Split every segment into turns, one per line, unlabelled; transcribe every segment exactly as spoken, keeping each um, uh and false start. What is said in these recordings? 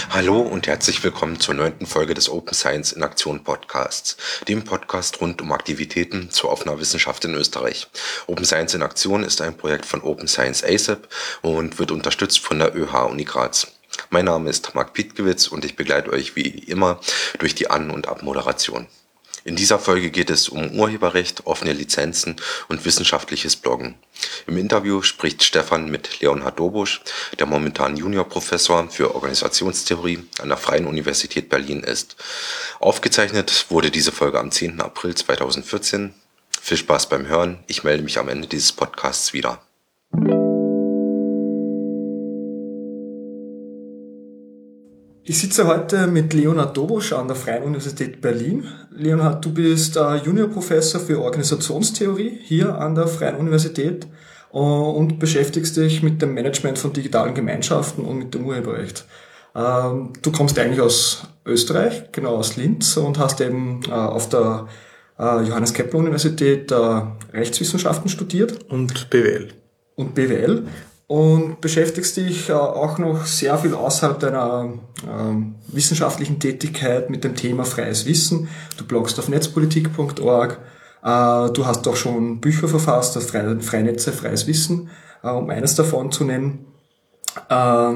Hallo und herzlich willkommen zur neunten Folge des Open Science in Aktion Podcasts, dem Podcast rund um Aktivitäten zur offener Wissenschaft in Österreich. Open Science in Aktion ist ein Projekt von Open Science A S A P und wird unterstützt von der ÖH Uni Graz. Mein Name ist Marc Pietkiewicz und ich begleite euch wie immer durch die An- und Abmoderation. In dieser Folge geht es um Urheberrecht, offene Lizenzen und wissenschaftliches Bloggen. Im Interview spricht Stefan mit Leonhard Dobusch, der momentan Juniorprofessor für Organisationstheorie an der Freien Universität Berlin ist. Aufgezeichnet wurde diese Folge am zehnten April zweitausendvierzehn. Viel Spaß beim Hören, ich melde mich am Ende dieses Podcasts wieder.
Ich sitze heute mit Leonhard Dobusch an der Freien Universität Berlin. Leonhard, du bist äh, Juniorprofessor für Organisationstheorie hier an der Freien Universität äh, und beschäftigst dich mit dem Management von digitalen Gemeinschaften und mit dem Urheberrecht. Ähm, du kommst eigentlich aus Österreich, genau aus Linz, und hast eben äh, auf der äh, Johannes Kepler Universität äh, Rechtswissenschaften studiert.
Und B W L.
Und B W L. Und beschäftigst dich äh, auch noch sehr viel außerhalb deiner ähm, wissenschaftlichen Tätigkeit mit dem Thema freies Wissen. Du bloggst auf netzpolitik punkt org, äh, du hast auch schon Bücher verfasst, das Freie, Freinetze, freies Wissen, äh, um eines davon zu nennen, äh,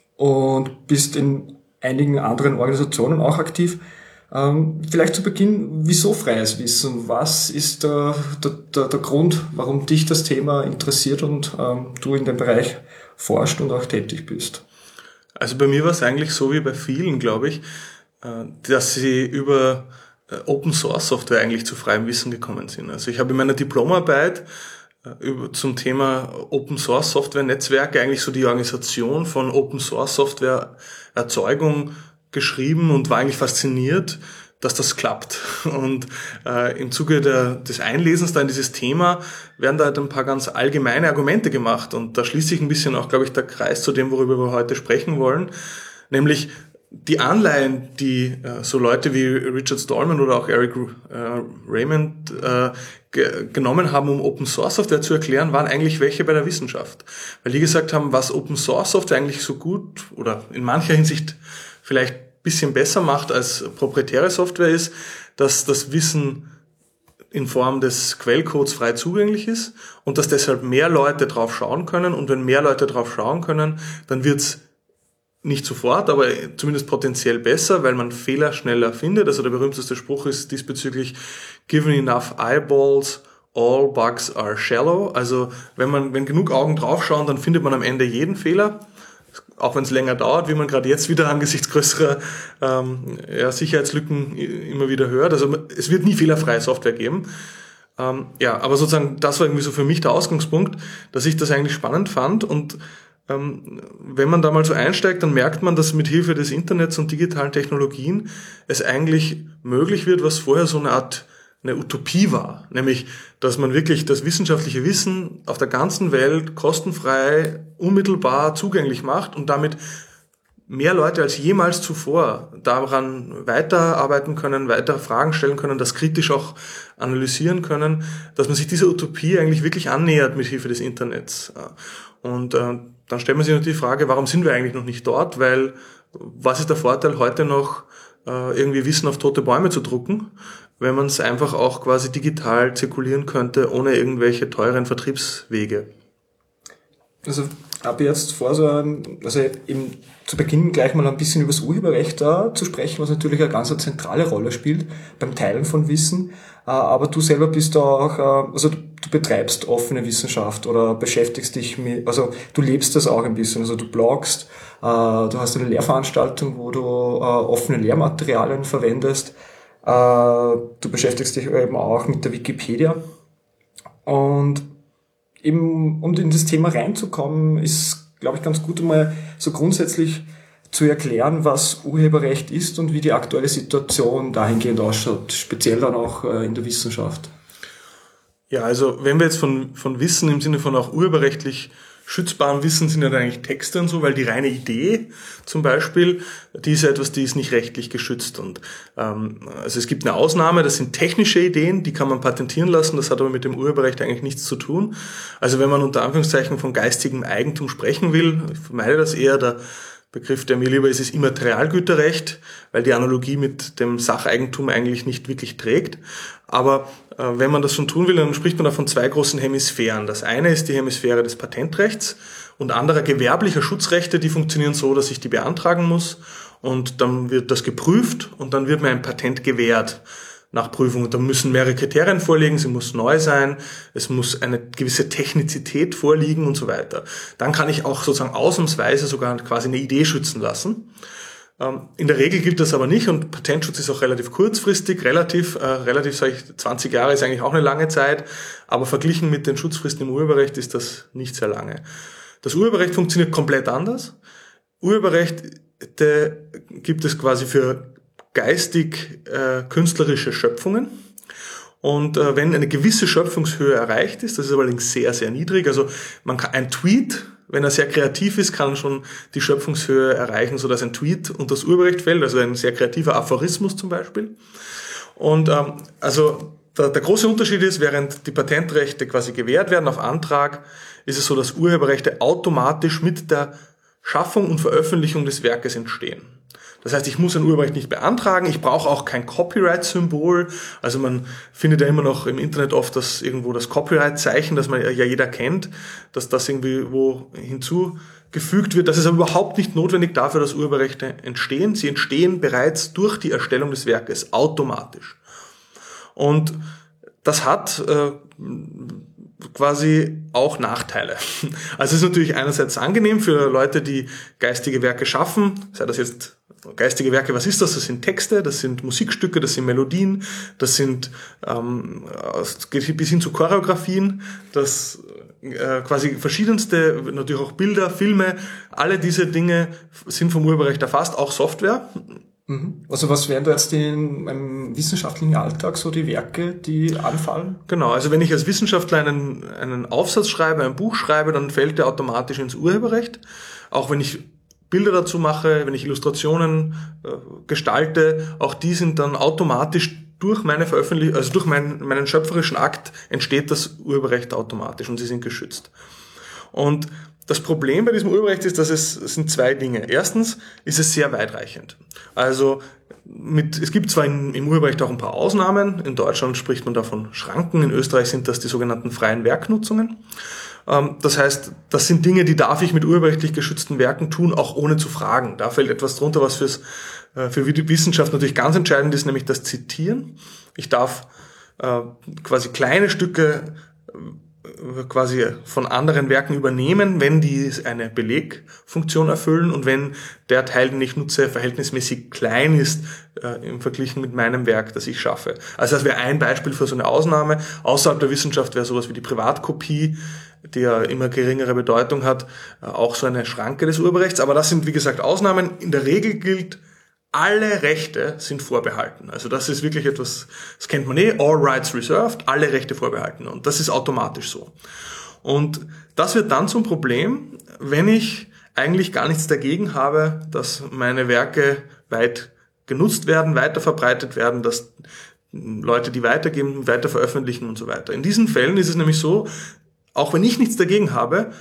und bist in einigen anderen Organisationen auch aktiv. Ähm, vielleicht zu Beginn, wieso freies Wissen? Was ist der, der, der Grund, warum dich das Thema interessiert und ähm, du in dem Bereich forschst und auch tätig bist?
Also bei mir war es eigentlich so wie bei vielen, glaube ich, äh, dass sie über äh, Open Source Software eigentlich zu freiem Wissen gekommen sind. Also ich habe in meiner Diplomarbeit äh, über, zum Thema Open Source Software Netzwerke eigentlich so die Organisation von Open Source Software Erzeugung geschrieben und war eigentlich fasziniert, dass das klappt. Und äh, im Zuge der, des Einlesens da in dieses Thema werden da halt ein paar ganz allgemeine Argumente gemacht. Und da schließt sich ein bisschen auch, glaube ich, der Kreis zu dem, worüber wir heute sprechen wollen. Nämlich die Anleihen, die äh, so Leute wie Richard Stallman oder auch Eric äh, Raymond äh, ge- genommen haben, um Open Source Software zu erklären, waren eigentlich welche bei der Wissenschaft. Weil die gesagt haben, was Open Source Software eigentlich so gut oder in mancher Hinsicht vielleicht ein bisschen besser macht als proprietäre Software ist, dass das Wissen in Form des Quellcodes frei zugänglich ist und dass deshalb mehr Leute drauf schauen können. Und wenn mehr Leute drauf schauen können, dann wird's nicht sofort, aber zumindest potenziell besser, weil man Fehler schneller findet. Also der berühmteste Spruch ist diesbezüglich: Given enough eyeballs, all bugs are shallow. Also wenn man, wenn genug Augen draufschauen, dann findet man am Ende jeden Fehler. Auch wenn es länger dauert, wie man gerade jetzt wieder angesichts größerer ähm, ja, Sicherheitslücken immer wieder hört. Also es wird nie fehlerfreie Software geben. Ähm, ja, aber sozusagen das war irgendwie so für mich der Ausgangspunkt, dass ich das eigentlich spannend fand. Und ähm, wenn man da mal so einsteigt, dann merkt man, dass mit Hilfe des Internets und digitalen Technologien es eigentlich möglich wird, was vorher so eine Art eine Utopie war, nämlich, dass man wirklich das wissenschaftliche Wissen auf der ganzen Welt kostenfrei, unmittelbar zugänglich macht und damit mehr Leute als jemals zuvor daran weiterarbeiten können, weiter Fragen stellen können, das kritisch auch analysieren können, dass man sich dieser Utopie eigentlich wirklich annähert mit Hilfe des Internets. Und äh, dann stellt man sich natürlich die Frage, warum sind wir eigentlich noch nicht dort? Weil was ist der Vorteil, heute noch äh, irgendwie Wissen auf tote Bäume zu drucken, wenn man es einfach auch quasi digital zirkulieren könnte, ohne irgendwelche teuren Vertriebswege?
Also ab jetzt vor so einem, also eben zu Beginn gleich mal ein bisschen über das Urheberrecht da zu sprechen, was natürlich eine ganz zentrale Rolle spielt beim Teilen von Wissen. Aber du selber bist da auch, also du betreibst offene Wissenschaft oder beschäftigst dich mit, also du lebst das auch ein bisschen, also du bloggst, du hast eine Lehrveranstaltung, wo du offene Lehrmaterialien verwendest. Du beschäftigst dich eben auch mit der Wikipedia. Und eben, um in das Thema reinzukommen, ist, glaube ich, ganz gut, mal so grundsätzlich zu erklären, was Urheberrecht ist und wie die aktuelle Situation dahingehend ausschaut, speziell dann auch in der Wissenschaft.
Ja, also wenn wir jetzt von, von Wissen im Sinne von auch urheberrechtlich schützbarem Wissen sind ja dann eigentlich Texte und so, weil die reine Idee zum Beispiel, die ist ja etwas, die ist nicht rechtlich geschützt. Und ähm, also es gibt eine Ausnahme, das sind technische Ideen, die kann man patentieren lassen, das hat aber mit dem Urheberrecht eigentlich nichts zu tun. Also wenn man unter Anführungszeichen von geistigem Eigentum sprechen will, ich vermeide das eher, da Begriff, der mir lieber ist, ist Immaterialgüterrecht, weil die Analogie mit dem Sacheigentum eigentlich nicht wirklich trägt. Aber äh, wenn man das schon tun will, dann spricht man da von zwei großen Hemisphären. Das eine ist die Hemisphäre des Patentrechts und anderer gewerblicher Schutzrechte, die funktionieren so, dass ich die beantragen muss und dann wird das geprüft und dann wird mir ein Patent gewährt. Nach Prüfung. Und da müssen mehrere Kriterien vorliegen, sie muss neu sein, es muss eine gewisse Technizität vorliegen und so weiter. Dann kann ich auch sozusagen ausnahmsweise sogar quasi eine Idee schützen lassen. In der Regel gilt das aber nicht und Patentschutz ist auch relativ kurzfristig, relativ, äh, relativ sage ich, zwanzig Jahre ist eigentlich auch eine lange Zeit, aber verglichen mit den Schutzfristen im Urheberrecht ist das nicht sehr lange. Das Urheberrecht funktioniert komplett anders. Urheberrecht gibt es quasi für geistig äh, künstlerische Schöpfungen und äh, wenn eine gewisse Schöpfungshöhe erreicht ist, das ist allerdings sehr, sehr niedrig, also man kann ein Tweet, wenn er sehr kreativ ist, kann schon die Schöpfungshöhe erreichen, sodass ein Tweet unter das Urheberrecht fällt, also ein sehr kreativer Aphorismus zum Beispiel. Und ähm, also der, der große Unterschied ist, während die Patentrechte quasi gewährt werden auf Antrag, ist es so, dass Urheberrechte automatisch mit der Schaffung und Veröffentlichung des Werkes entstehen. Das heißt, ich muss ein Urheberrecht nicht beantragen, ich brauche auch kein Copyright-Symbol. Also man findet ja immer noch im Internet oft das irgendwo das Copyright-Zeichen, das man ja jeder kennt, dass das irgendwie wo hinzugefügt wird. Das ist aber überhaupt nicht notwendig dafür, dass Urheberrechte entstehen. Sie entstehen bereits durch die Erstellung des Werkes automatisch. Und das hat äh, quasi auch Nachteile. Also es ist natürlich einerseits angenehm für Leute, die geistige Werke schaffen, sei das jetzt geistige Werke, was ist das? Das sind Texte, das sind Musikstücke, das sind Melodien, das sind ähm, geht bis hin zu Choreografien, das äh, quasi verschiedenste, natürlich auch Bilder, Filme, alle diese Dinge sind vom Urheberrecht erfasst, auch Software.
Also was wären da jetzt in einem wissenschaftlichen Alltag so die Werke, die anfallen?
Genau, also wenn ich als Wissenschaftler einen, einen Aufsatz schreibe, ein Buch schreibe, dann fällt der automatisch ins Urheberrecht. Auch wenn ich Bilder dazu mache, wenn ich Illustrationen äh, gestalte, auch die sind dann automatisch durch meine Veröffentlichung, also durch meinen, meinen schöpferischen Akt entsteht das Urheberrecht automatisch und sie sind geschützt. Und das Problem bei diesem Urheberrecht ist, dass es, es sind zwei Dinge. Erstens ist es sehr weitreichend. Also mit, es gibt zwar in, im Urheberrecht auch ein paar Ausnahmen. In Deutschland spricht man da von Schranken. In Österreich sind das die sogenannten freien Werknutzungen. Ähm, das heißt, das sind Dinge, die darf ich mit urheberrechtlich geschützten Werken tun, auch ohne zu fragen. Da fällt etwas drunter, was fürs, äh, für die Wissenschaft natürlich ganz entscheidend ist, nämlich das Zitieren. Ich darf äh, quasi kleine Stücke quasi von anderen Werken übernehmen, wenn die eine Belegfunktion erfüllen und wenn der Teil, den ich nutze, verhältnismäßig klein ist äh, im Vergleich mit meinem Werk, das ich schaffe. Also das wäre ein Beispiel für so eine Ausnahme. Außerhalb der Wissenschaft wäre sowas wie die Privatkopie, die ja immer geringere Bedeutung hat, äh, auch so eine Schranke des Urheberrechts. Aber das sind, wie gesagt, Ausnahmen. In der Regel gilt, alle Rechte sind vorbehalten. Also das ist wirklich etwas, das kennt man eh, all rights reserved, alle Rechte vorbehalten. Und das ist automatisch so. Und das wird dann zum Problem, wenn ich eigentlich gar nichts dagegen habe, dass meine Werke weit genutzt werden, weiter verbreitet werden, dass Leute die weitergeben, weiter veröffentlichen und so weiter. In diesen Fällen ist es nämlich so, auch wenn ich nichts dagegen habe,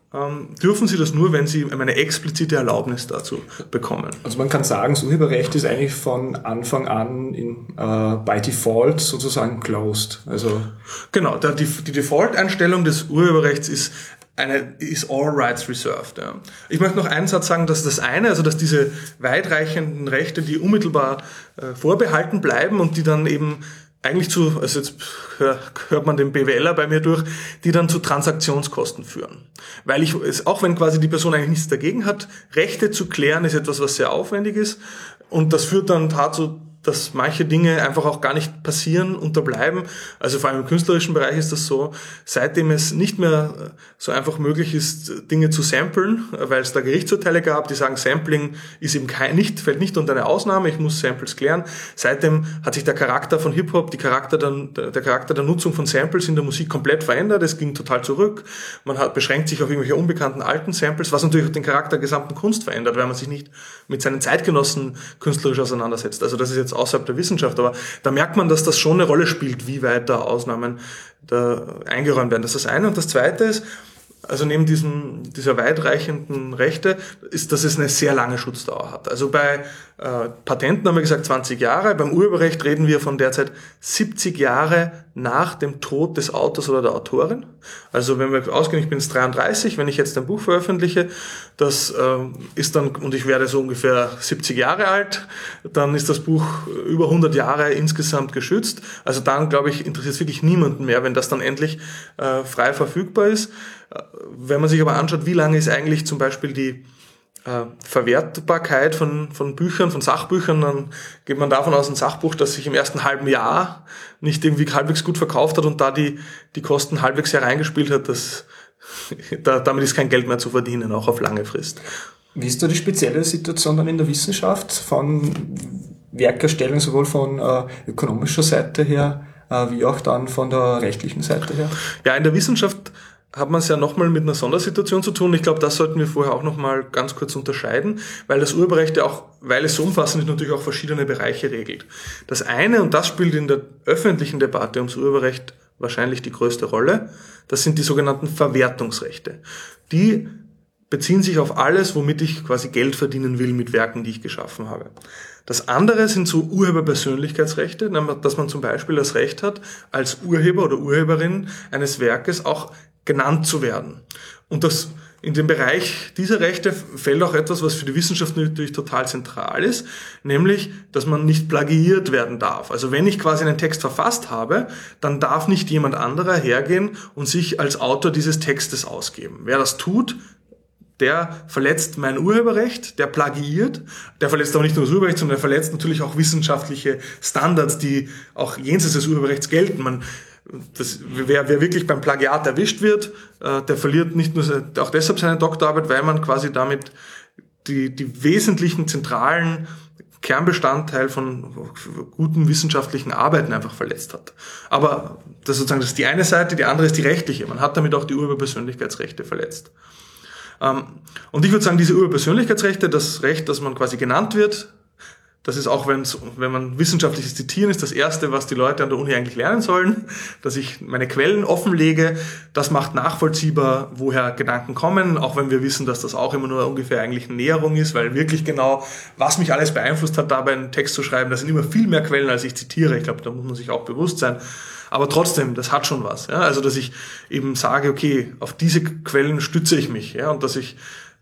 dürfen Sie das nur, wenn Sie eine explizite Erlaubnis dazu bekommen.
Also man kann sagen, das Urheberrecht ist eigentlich von Anfang an in, uh, by default sozusagen closed. Also
genau, die, die Default-Einstellung des Urheberrechts ist eine ist all rights reserved. Ja. Ich möchte noch einen Satz sagen, dass das eine, also dass diese weitreichenden Rechte, die unmittelbar äh, vorbehalten bleiben und die dann eben eigentlich zu, also jetzt hört man den BWLer bei mir durch, die dann zu Transaktionskosten führen. Weil ich, auch wenn quasi die Person eigentlich nichts dagegen hat, Rechte zu klären ist etwas, was sehr aufwendig ist und das führt dann dazu, dass manche Dinge einfach auch gar nicht passieren, unterbleiben. Also vor allem im künstlerischen Bereich ist das so, seitdem es nicht mehr so einfach möglich ist, Dinge zu samplen, weil es da Gerichtsurteile gab, die sagen, Sampling ist eben kein, nicht, fällt nicht unter eine Ausnahme, ich muss Samples klären. Seitdem hat sich der Charakter von Hip-Hop, die Charakter der, der Charakter der Nutzung von Samples in der Musik komplett verändert, es ging total zurück. Man hat, beschränkt sich auf irgendwelche unbekannten alten Samples, was natürlich auch den Charakter der gesamten Kunst verändert, weil man sich nicht mit seinen Zeitgenossen künstlerisch auseinandersetzt. Also das ist jetzt außerhalb der Wissenschaft, aber da merkt man, dass das schon eine Rolle spielt, wie weit da Ausnahmen da eingeräumt werden. Das ist das eine. Und das zweite ist, also neben diesem, dieser weitreichenden Rechte, ist, dass es eine sehr lange Schutzdauer hat. Also bei äh, Patenten haben wir gesagt zwanzig Jahre, beim Urheberrecht reden wir von derzeit siebzig Jahre nach dem Tod des Autors oder der Autorin. Also wenn wir ausgehen, ich bin jetzt dreiunddreißig, wenn ich jetzt ein Buch veröffentliche, das äh, ist dann, und ich werde so ungefähr siebzig Jahre alt, dann ist das Buch über hundert Jahre insgesamt geschützt. Also dann, glaube ich, interessiert es wirklich niemanden mehr, wenn das dann endlich äh, frei verfügbar ist. Wenn man sich aber anschaut, wie lange ist eigentlich zum Beispiel die äh, Verwertbarkeit von, von Büchern, von Sachbüchern, dann geht man davon aus, ein Sachbuch, das sich im ersten halben Jahr nicht irgendwie halbwegs gut verkauft hat und da die, die Kosten halbwegs hereingespielt hat, dass, da, damit ist kein Geld mehr zu verdienen, auch auf lange Frist.
Wie ist da die spezielle Situation dann in der Wissenschaft von Werkerstellung, sowohl von äh, ökonomischer Seite her, äh, wie auch dann von der rechtlichen Seite her?
Ja, in der Wissenschaft hat man es ja nochmal mit einer Sondersituation zu tun. Ich glaube, das sollten wir vorher auch nochmal ganz kurz unterscheiden, weil das Urheberrecht ja auch, weil es so umfassend ist, natürlich auch verschiedene Bereiche regelt. Das eine, und das spielt in der öffentlichen Debatte ums Urheberrecht wahrscheinlich die größte Rolle, das sind die sogenannten Verwertungsrechte. Die beziehen sich auf alles, womit ich quasi Geld verdienen will mit Werken, die ich geschaffen habe. Das andere sind so Urheberpersönlichkeitsrechte, dass man zum Beispiel das Recht hat, als Urheber oder Urheberin eines Werkes auch genannt zu werden. Und das in dem Bereich dieser Rechte fällt auch etwas, was für die Wissenschaft natürlich total zentral ist, nämlich, dass man nicht plagiiert werden darf. Also wenn ich quasi einen Text verfasst habe, dann darf nicht jemand anderer hergehen und sich als Autor dieses Textes ausgeben. Wer das tut, der verletzt mein Urheberrecht, der plagiiert, der verletzt aber nicht nur das Urheberrecht, sondern der verletzt natürlich auch wissenschaftliche Standards, die auch jenseits des Urheberrechts gelten. Man Das, wer, wer wirklich beim Plagiat erwischt wird, äh, der verliert nicht nur auch deshalb seine Doktorarbeit, weil man quasi damit die, die wesentlichen zentralen Kernbestandteil von guten wissenschaftlichen Arbeiten einfach verletzt hat. Aber das sozusagen das ist die eine Seite, die andere ist die rechtliche. Man hat damit auch die Urheberpersönlichkeitsrechte verletzt. Ähm, und ich würde sagen, diese Urheberpersönlichkeitsrechte, das Recht, dass man quasi genannt wird, das ist auch, wenn's, wenn man wissenschaftliches Zitieren ist, das Erste, was die Leute an der Uni eigentlich lernen sollen, dass ich meine Quellen offenlege. Das macht nachvollziehbar, woher Gedanken kommen, auch wenn wir wissen, dass das auch immer nur ungefähr eigentlich eine Näherung ist, weil wirklich genau, was mich alles beeinflusst hat, dabei einen Text zu schreiben, das sind immer viel mehr Quellen, als ich zitiere. Ich glaube, da muss man sich auch bewusst sein. Aber trotzdem, das hat schon was. Ja? Also, dass ich eben sage, okay, auf diese Quellen stütze ich mich, ja, und dass ich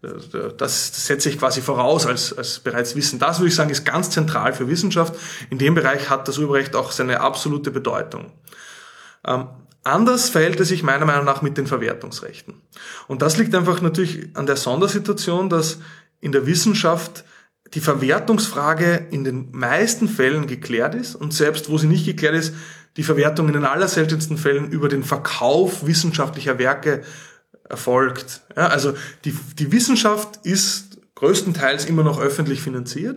Das setze ich quasi voraus als, als bereits Wissen. Das, würde ich sagen, ist ganz zentral für Wissenschaft. In dem Bereich hat das Urheberrecht auch seine absolute Bedeutung. Ähm, anders verhält es sich meiner Meinung nach mit den Verwertungsrechten. Und das liegt einfach natürlich an der Sondersituation, dass in der Wissenschaft die Verwertungsfrage in den meisten Fällen geklärt ist und selbst wo sie nicht geklärt ist, die Verwertung in den allerseltensten Fällen über den Verkauf wissenschaftlicher Werke erfolgt. Ja, also die, die Wissenschaft ist größtenteils immer noch öffentlich finanziert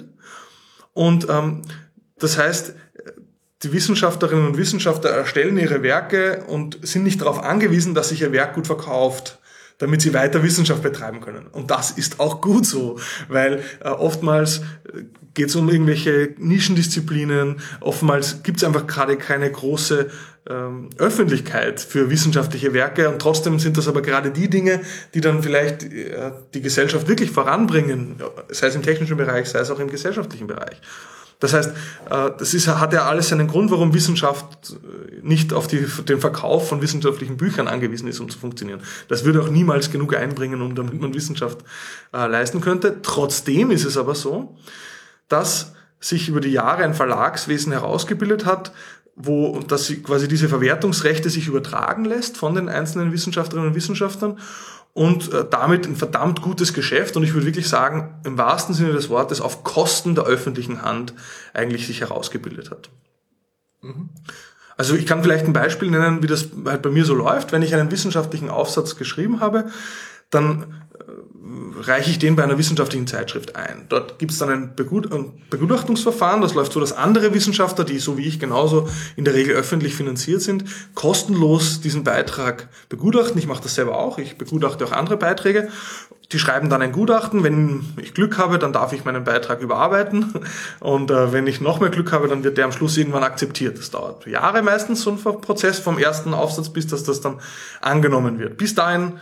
und ähm, das heißt, die Wissenschaftlerinnen und Wissenschaftler erstellen ihre Werke und sind nicht darauf angewiesen, dass sich ihr Werk gut verkauft, damit sie weiter Wissenschaft betreiben können. Und das ist auch gut so, weil äh, oftmals geht es um irgendwelche Nischendisziplinen, oftmals gibt es einfach gerade keine große ähm, Öffentlichkeit für wissenschaftliche Werke und trotzdem sind das aber gerade die Dinge, die dann vielleicht äh, die Gesellschaft wirklich voranbringen, sei es im technischen Bereich, sei es auch im gesellschaftlichen Bereich. Das heißt, das ist, hat ja alles einen Grund, warum Wissenschaft nicht auf die, den Verkauf von wissenschaftlichen Büchern angewiesen ist, um zu funktionieren. Das würde auch niemals genug einbringen, um damit man Wissenschaft äh, leisten könnte. Trotzdem ist es aber so, dass sich über die Jahre ein Verlagswesen herausgebildet hat, wo dass quasi diese Verwertungsrechte sich übertragen lässt von den einzelnen Wissenschaftlerinnen und Wissenschaftlern. Und äh, damit ein verdammt gutes Geschäft und ich würde wirklich sagen, im wahrsten Sinne des Wortes auf Kosten der öffentlichen Hand eigentlich sich herausgebildet hat. Mhm. Also ich kann vielleicht ein Beispiel nennen, wie das halt bei mir so läuft. Wenn ich einen wissenschaftlichen Aufsatz geschrieben habe, dann äh, reiche ich den bei einer wissenschaftlichen Zeitschrift ein. Dort gibt es dann ein, Begut- ein Begutachtungsverfahren. Das läuft so, dass andere Wissenschaftler, die so wie ich genauso in der Regel öffentlich finanziert sind, kostenlos diesen Beitrag begutachten. Ich mache das selber auch. Ich begutachte auch andere Beiträge. Die schreiben dann ein Gutachten. Wenn ich Glück habe, dann darf ich meinen Beitrag überarbeiten. Und äh, wenn ich noch mehr Glück habe, dann wird der am Schluss irgendwann akzeptiert. Das dauert Jahre meistens, so ein Prozess vom ersten Aufsatz, bis dass das dann angenommen wird. Bis dahin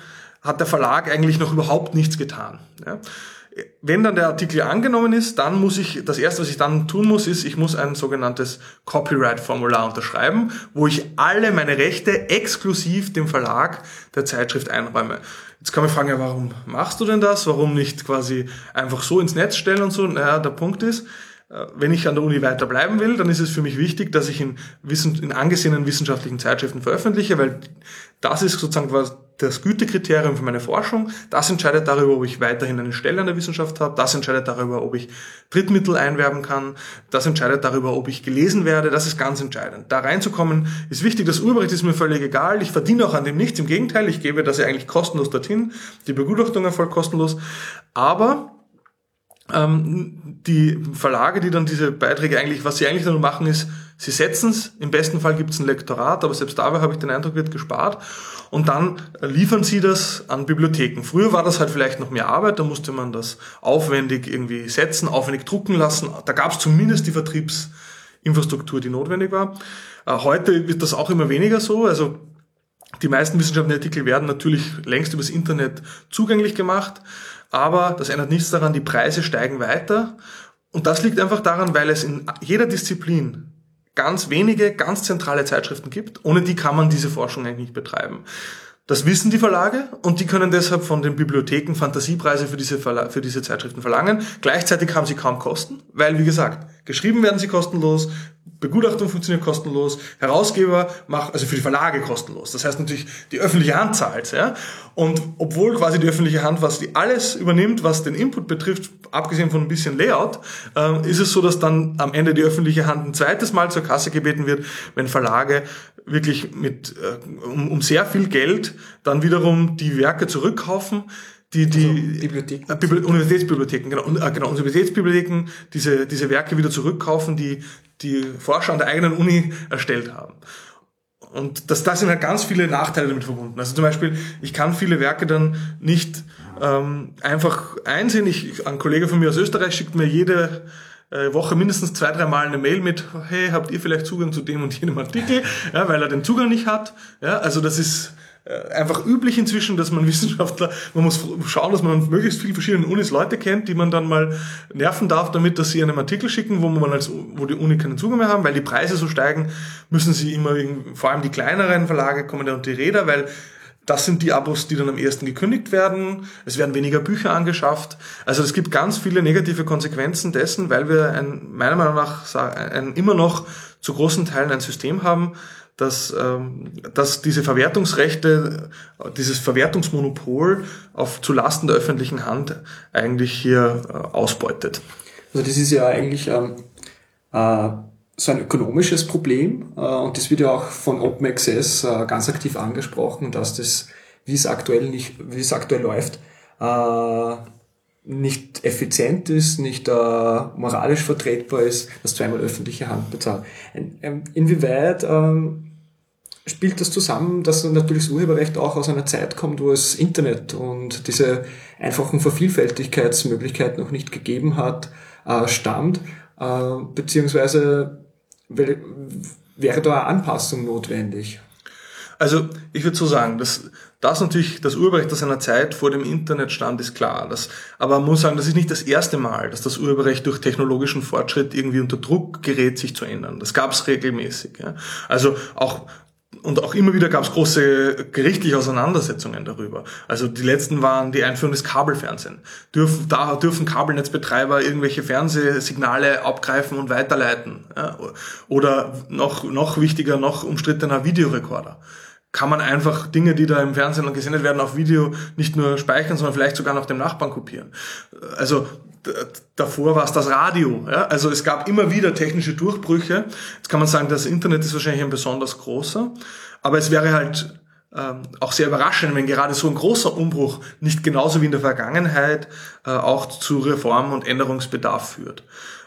hat der Verlag eigentlich noch überhaupt nichts getan. Ja. Wenn dann der Artikel angenommen ist, dann muss ich, das erste, was ich dann tun muss, ist, ich muss ein sogenanntes Copyright-Formular unterschreiben, wo ich alle meine Rechte exklusiv dem Verlag der Zeitschrift einräume. Jetzt kann man fragen, ja, warum machst du denn das? Warum nicht quasi einfach so ins Netz stellen und so? Naja, der Punkt ist, wenn ich an der Uni weiter bleiben will, dann ist es für mich wichtig, dass ich in, Wissen, in angesehenen wissenschaftlichen Zeitschriften veröffentliche, weil das ist sozusagen das Gütekriterium für meine Forschung. Das entscheidet darüber, ob ich weiterhin eine Stelle an der Wissenschaft habe. Das entscheidet darüber, ob ich Drittmittel einwerben kann. Das entscheidet darüber, ob ich gelesen werde. Das ist ganz entscheidend. Da reinzukommen ist wichtig. Das Urheberrecht ist mir völlig egal. Ich verdiene auch an dem nichts. Im Gegenteil, ich gebe das ja eigentlich kostenlos dorthin. Die Begutachtung erfolgt kostenlos. Aber Ähm, die Verlage, die dann diese Beiträge eigentlich, was sie eigentlich nur machen, ist, sie setzen es, im besten Fall gibt es ein Lektorat, aber selbst dabei habe ich den Eindruck, wird gespart, und dann liefern sie das an Bibliotheken. Früher war das halt vielleicht noch mehr Arbeit, da musste man das aufwendig irgendwie setzen, aufwendig drucken lassen, da gab es zumindest die Vertriebsinfrastruktur, die notwendig war. Äh, heute wird das auch immer weniger so, also die meisten wissenschaftlichen Artikel werden natürlich längst übers Internet zugänglich gemacht, aber das ändert nichts daran, die Preise steigen weiter. Und das liegt einfach daran, weil es in jeder Disziplin ganz wenige, ganz zentrale Zeitschriften gibt. Ohne die kann man diese Forschung eigentlich nicht betreiben. Das wissen die Verlage und die können deshalb von den Bibliotheken Fantasiepreise für diese, Verla- für diese Zeitschriften verlangen. Gleichzeitig haben sie kaum Kosten, weil, wie gesagt, geschrieben werden sie kostenlos, Begutachtung funktioniert kostenlos, Herausgeber macht, also für die Verlage kostenlos. Das heißt natürlich, die öffentliche Hand zahlt, ja. Und obwohl quasi die öffentliche Hand, was die alles übernimmt, was den Input betrifft, abgesehen von ein bisschen Layout, äh, ist es so, dass dann am Ende die öffentliche Hand ein zweites Mal zur Kasse gebeten wird, wenn Verlage wirklich mit äh, um, um sehr viel Geld dann wiederum die Werke zurückkaufen, die die
also Bibliotheken.
Äh, Bibli- Universitätsbibliotheken, genau, äh, genau, Universitätsbibliotheken diese diese Werke wieder zurückkaufen, die die Forscher an der eigenen Uni erstellt haben. Und das, das sind halt ganz viele Nachteile damit verbunden. Also zum Beispiel, ich kann viele Werke dann nicht ähm, einfach einsehen. Ich, ein Kollege von mir aus Österreich schickt mir jede äh, Woche mindestens zwei, drei Mal eine Mail mit, hey, habt ihr vielleicht Zugang zu dem und jenem Artikel? Ja, weil er den Zugang nicht hat. Ja, also das ist einfach üblich inzwischen, dass man Wissenschaftler, man muss schauen, dass man an möglichst vielen verschiedenen Unis Leute kennt, die man dann mal nerven darf, damit, dass sie einen Artikel schicken, wo man als, wo die Uni keinen Zugang mehr haben, weil die Preise so steigen, müssen sie immer, vor allem die kleineren Verlage kommen dann unter die Räder, weil das sind die Abos, die dann am ersten gekündigt werden. Es werden weniger Bücher angeschafft. Also es gibt ganz viele negative Konsequenzen dessen, weil wir ein, meiner Meinung nach ein, immer noch zu großen Teilen ein System haben, dass, ähm, dass diese Verwertungsrechte, dieses Verwertungsmonopol auf zulasten der öffentlichen Hand eigentlich hier äh, ausbeutet.
Also das ist ja eigentlich ähm, äh, so ein ökonomisches Problem äh, und das wird ja auch von Open Access äh, ganz aktiv angesprochen, dass das, wie es aktuell nicht, wie es aktuell läuft, äh, nicht effizient ist, nicht äh, moralisch vertretbar ist, dass zweimal öffentliche Hand bezahlt. In, in, inwieweit ähm, spielt das zusammen, dass natürlich das Urheberrecht auch aus einer Zeit kommt, wo es Internet und diese einfachen Vervielfältigkeitsmöglichkeiten noch nicht gegeben hat, äh, stammt, äh, beziehungsweise wäre da eine Anpassung notwendig?
Also ich würde so sagen, dass das natürlich, das Urheberrecht aus einer Zeit vor dem Internet stand, ist klar. Das, aber man muss sagen, das ist nicht das erste Mal, dass das Urheberrecht durch technologischen Fortschritt irgendwie unter Druck gerät, sich zu ändern. Das gab es regelmäßig. Ja. Also auch Und auch immer wieder gab es große gerichtliche Auseinandersetzungen darüber. Also die letzten waren die Einführung des Kabelfernsehens. Dürf, da dürfen Kabelnetzbetreiber irgendwelche Fernsehsignale abgreifen und weiterleiten. Ja? Oder noch, noch wichtiger, noch umstrittener Videorekorder. Kann man einfach Dinge, die da im Fernsehen gesendet werden, auf Video nicht nur speichern, sondern vielleicht sogar nach dem Nachbarn kopieren. Also d- davor war es das Radio. Ja? Also es gab immer wieder technische Durchbrüche. Jetzt kann man sagen, das Internet ist wahrscheinlich ein besonders großer, aber es wäre halt ähm, auch sehr überraschend, wenn gerade so ein großer Umbruch nicht genauso wie in der Vergangenheit äh, auch zu Reform- und Änderungsbedarf führt.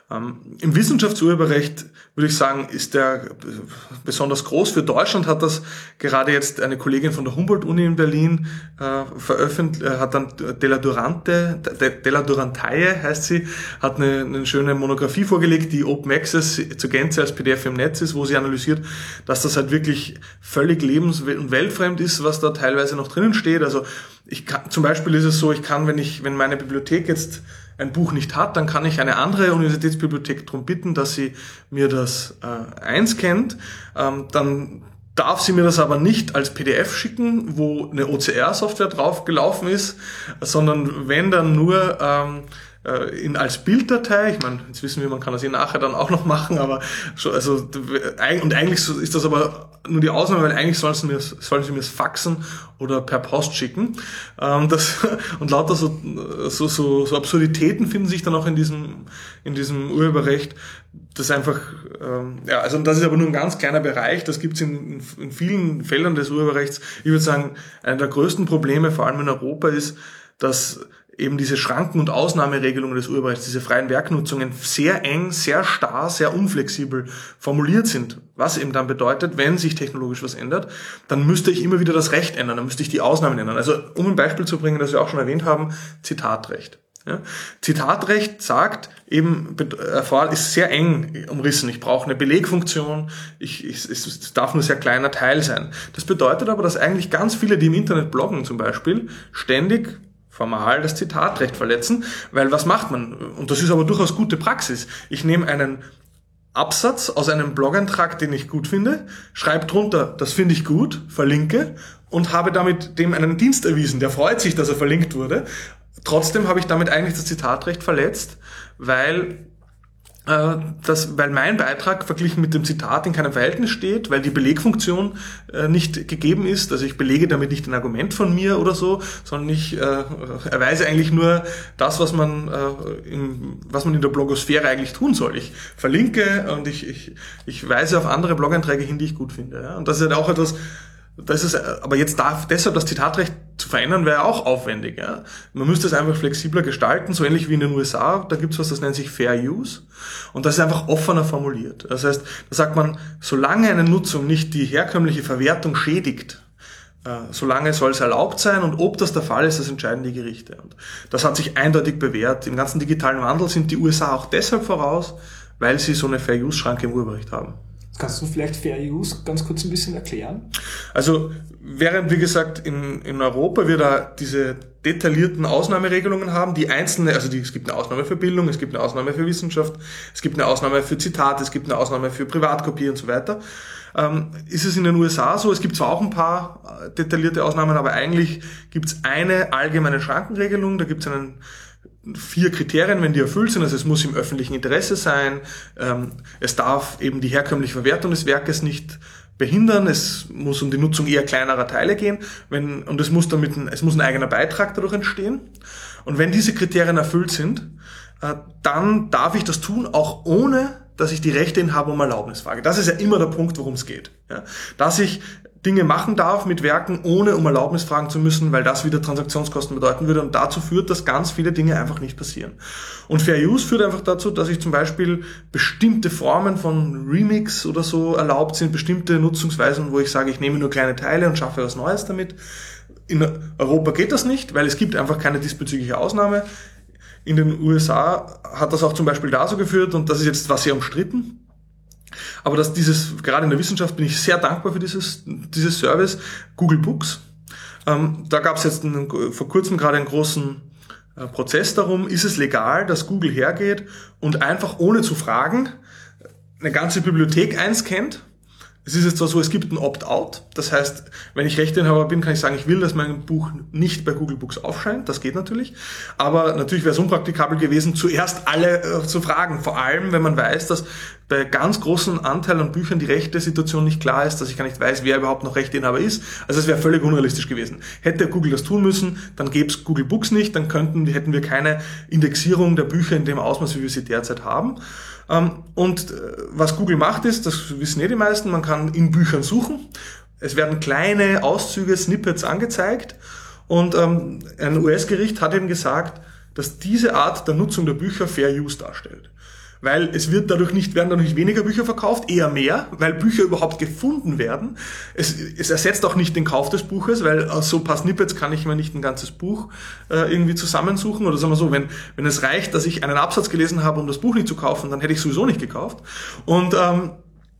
Ähm, Im Wissenschaftsurheberrecht würde ich sagen, ist der besonders groß. Für Deutschland hat das gerade jetzt eine Kollegin von der Humboldt-Uni in Berlin äh, veröffentlicht, äh, hat dann Della Durante, Della Durantaye heißt sie, hat eine, eine schöne Monographie vorgelegt, die Open Access zur Gänze als P D F im Netz ist, wo sie analysiert, dass das halt wirklich völlig lebens- und weltfremd ist, was da teilweise noch drinnen steht. Also ich kann, zum Beispiel ist es so, ich kann, wenn ich, wenn meine Bibliothek jetzt ein Buch nicht hat, dann kann ich eine andere Universitätsbibliothek darum bitten, dass sie mir das äh, einscannt. Ähm, dann darf sie mir das aber nicht als P D F schicken, wo eine O C R-Software drauf gelaufen ist, sondern wenn dann nur ähm, in als Bilddatei. Ich meine, jetzt wissen wir, man kann das eh nachher dann auch noch machen, aber schon, also und eigentlich ist das aber nur die Ausnahme, weil eigentlich sollen sie mir sollen sie mir das faxen oder per Post schicken. Ähm, das und lauter so, so so so Absurditäten finden sich dann auch in diesem in diesem Urheberrecht. Das ist einfach ähm, ja, also das ist aber nur ein ganz kleiner Bereich. Das gibt's in, in vielen Feldern des Urheberrechts. Ich würde sagen, einer der größten Probleme, vor allem in Europa, ist, dass eben diese Schranken- und Ausnahmeregelungen des Urheberrechts, diese freien Werknutzungen sehr eng, sehr starr, sehr unflexibel formuliert sind. Was eben dann bedeutet, wenn sich technologisch was ändert, dann müsste ich immer wieder das Recht ändern, dann müsste ich die Ausnahmen ändern. Also um ein Beispiel zu bringen, das wir auch schon erwähnt haben, Zitatrecht. Ja, Zitatrecht sagt eben, ist sehr eng umrissen. Ich brauche eine Belegfunktion, ich, ich, es darf nur sehr kleiner Teil sein. Das bedeutet aber, dass eigentlich ganz viele, die im Internet bloggen zum Beispiel, ständig formal das Zitatrecht verletzen, weil was macht man? Und das ist aber durchaus gute Praxis. Ich nehme einen Absatz aus einem Blog-Eintrag, den ich gut finde, schreibe drunter, das finde ich gut, verlinke und habe damit dem einen Dienst erwiesen. Der freut sich, dass er verlinkt wurde. Trotzdem habe ich damit eigentlich das Zitatrecht verletzt, weil äh, das, weil mein Beitrag verglichen mit dem Zitat in keinem Verhältnis steht, weil die Belegfunktion äh, nicht gegeben ist. Also ich belege damit nicht ein Argument von mir oder so, sondern ich äh, erweise eigentlich nur das, was man äh, im, was man in der Blogosphäre eigentlich tun soll. Ich verlinke und ich ich ich weise auf andere Blog-Einträge hin, die ich gut finde. Ja? Und das ist halt auch etwas. Das ist, aber jetzt darf deshalb das Zitatrecht zu verändern, wäre auch aufwendig. Ja? Man müsste es einfach flexibler gestalten, so ähnlich wie in den U S A. Da gibt's was, das nennt sich Fair Use. Und das ist einfach offener formuliert. Das heißt, da sagt man, solange eine Nutzung nicht die herkömmliche Verwertung schädigt, äh, solange soll es erlaubt sein. Und ob das der Fall ist, das entscheiden die Gerichte. Und das hat sich eindeutig bewährt. Im ganzen digitalen Wandel sind die U S A auch deshalb voraus, weil sie so eine Fair Use-Schranke im Urheberrecht haben.
Kannst du vielleicht Fair Use ganz kurz ein bisschen erklären?
Also während, wie gesagt, in, in Europa wir da diese detaillierten Ausnahmeregelungen haben, die einzelne, also die, es gibt eine Ausnahme für Bildung, es gibt eine Ausnahme für Wissenschaft, es gibt eine Ausnahme für Zitate, es gibt eine Ausnahme für Privatkopie und so weiter, ähm, ist es in den U S A so, es gibt zwar auch ein paar detaillierte Ausnahmen, aber eigentlich gibt es eine allgemeine Schrankenregelung, da gibt es einen vier Kriterien, wenn die erfüllt sind, also es muss im öffentlichen Interesse sein, ähm, es darf eben die herkömmliche Verwertung des Werkes nicht behindern, es muss um die Nutzung eher kleinerer Teile gehen, wenn, und es muss damit ein, es muss ein eigener Beitrag dadurch entstehen. Und wenn diese Kriterien erfüllt sind, äh, dann darf ich das tun, auch ohne, dass ich die Rechteinhaber um Erlaubnis frage. Das ist ja immer der Punkt, worum es geht. Ja? Dass ich Dinge machen darf mit Werken, ohne um Erlaubnis fragen zu müssen, weil das wieder Transaktionskosten bedeuten würde und dazu führt, dass ganz viele Dinge einfach nicht passieren. Und Fair Use führt einfach dazu, dass ich zum Beispiel bestimmte Formen von Remix oder so erlaubt sind, bestimmte Nutzungsweisen, wo ich sage, ich nehme nur kleine Teile und schaffe was Neues damit. In Europa geht das nicht, weil es gibt einfach keine diesbezügliche Ausnahme. In den U S A hat das auch zum Beispiel dazu geführt, und das ist jetzt was sehr umstritten, aber dass dieses, gerade in der Wissenschaft bin ich sehr dankbar für dieses, dieses Service, Google Books. Ähm, da gab es jetzt einen, vor kurzem gerade einen großen äh, Prozess darum, ist es legal, dass Google hergeht und einfach ohne zu fragen eine ganze Bibliothek einscannt. Es ist jetzt zwar so, es gibt ein Opt-out, das heißt, wenn ich Rechteinhaber bin, kann ich sagen, ich will, dass mein Buch nicht bei Google Books aufscheint, das geht natürlich, aber natürlich wäre es unpraktikabel gewesen, zuerst alle äh, zu fragen, vor allem, wenn man weiß, dass bei ganz großen Anteil an Büchern die rechte Situation nicht klar ist, dass ich gar nicht weiß, wer überhaupt noch Rechteinhaber ist, also es wäre völlig unrealistisch gewesen. Hätte Google das tun müssen, dann gäbe es Google Books nicht, dann könnten, hätten wir keine Indexierung der Bücher in dem Ausmaß, wie wir sie derzeit haben. Und was Google macht ist, das wissen eh die meisten, man kann in Büchern suchen. Es werden kleine Auszüge, Snippets angezeigt. Und ähm, ein U S-Gericht hat eben gesagt, dass diese Art der Nutzung der Bücher Fair Use darstellt. weil es wird dadurch nicht, werden dadurch weniger Bücher verkauft, eher mehr, weil Bücher überhaupt gefunden werden. Es, es ersetzt auch nicht den Kauf des Buches, weil aus so ein paar Snippets kann ich mir nicht ein ganzes Buch äh, irgendwie zusammensuchen. Oder sagen wir so, wenn, wenn es reicht, dass ich einen Absatz gelesen habe, um das Buch nicht zu kaufen, dann hätte ich sowieso nicht gekauft. Und ähm,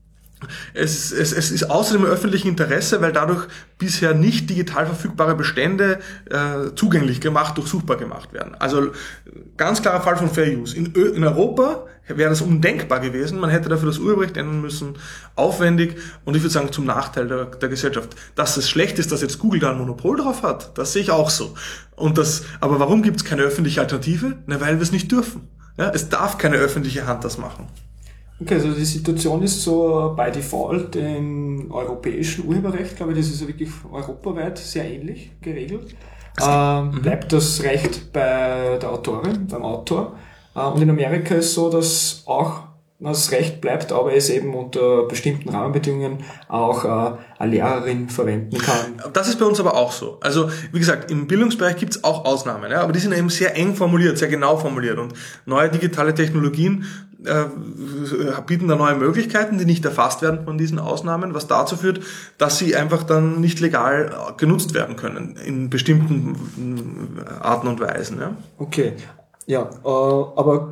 Es, es, es ist außerdem im öffentlichen Interesse, weil dadurch bisher nicht digital verfügbare Bestände äh, zugänglich gemacht, durchsuchbar gemacht werden. Also ganz klarer Fall von Fair Use. In, Ö- in Europa wäre das undenkbar gewesen. Man hätte dafür das Urheberrecht ändern müssen, aufwendig und ich würde sagen zum Nachteil der, der Gesellschaft. Dass es schlecht ist, dass jetzt Google da ein Monopol drauf hat, das sehe ich auch so. Und das, aber warum gibt es keine öffentliche Alternative? Na, weil wir es nicht dürfen. Ja, es darf keine öffentliche Hand das machen.
Okay, also die Situation ist so by default im europäischen Urheberrecht, glaube ich, das ist ja wirklich europaweit sehr ähnlich geregelt. Ähm, mhm. Bleibt das Recht bei der Autorin, beim Autor. Äh, und in Amerika ist so, dass auch das Recht bleibt, aber es eben unter bestimmten Rahmenbedingungen auch äh, eine Lehrerin verwenden kann.
Das ist bei uns aber auch so. Also wie gesagt, im Bildungsbereich gibt es auch Ausnahmen, ja, aber die sind eben sehr eng formuliert, sehr genau formuliert und neue digitale Technologien äh, bieten da neue Möglichkeiten, die nicht erfasst werden von diesen Ausnahmen, was dazu führt, dass sie einfach dann nicht legal genutzt werden können in bestimmten Arten und Weisen. Ja.
Okay, ja, äh, aber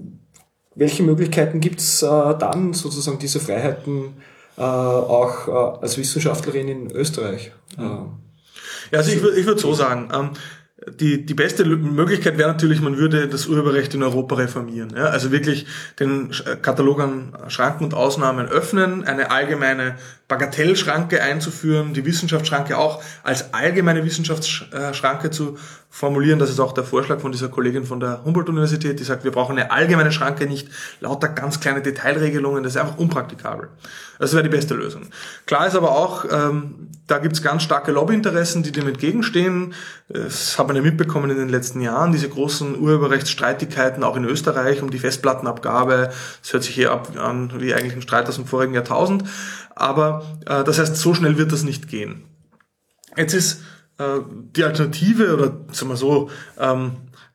welche Möglichkeiten gibt es äh, dann, sozusagen diese Freiheiten äh, auch äh, als Wissenschaftlerin in Österreich? Äh,
ja, also ich würde ich würd so sagen, ähm, die, die beste Möglichkeit wäre natürlich, man würde das Urheberrecht in Europa reformieren. Ja? Also wirklich den Katalog an Schranken und Ausnahmen öffnen, eine allgemeine Bagatellschranke einzuführen, die Wissenschaftsschranke auch als allgemeine Wissenschaftsschranke zu formulieren. Das ist auch der Vorschlag von dieser Kollegin von der Humboldt-Universität, die sagt, wir brauchen eine allgemeine Schranke, nicht lauter ganz kleine Detailregelungen. Das ist einfach unpraktikabel. Das wäre die beste Lösung. Klar ist aber auch, ähm, da gibt es ganz starke Lobbyinteressen, die dem entgegenstehen. Das hat man ja mitbekommen in den letzten Jahren, diese großen Urheberrechtsstreitigkeiten auch in Österreich um die Festplattenabgabe. Das hört sich hier ab an wie eigentlich ein Streit aus dem vorigen Jahrtausend. Aber äh, das heißt, so schnell wird das nicht gehen. Jetzt ist äh, die Alternative, oder sagen wir so, ähm,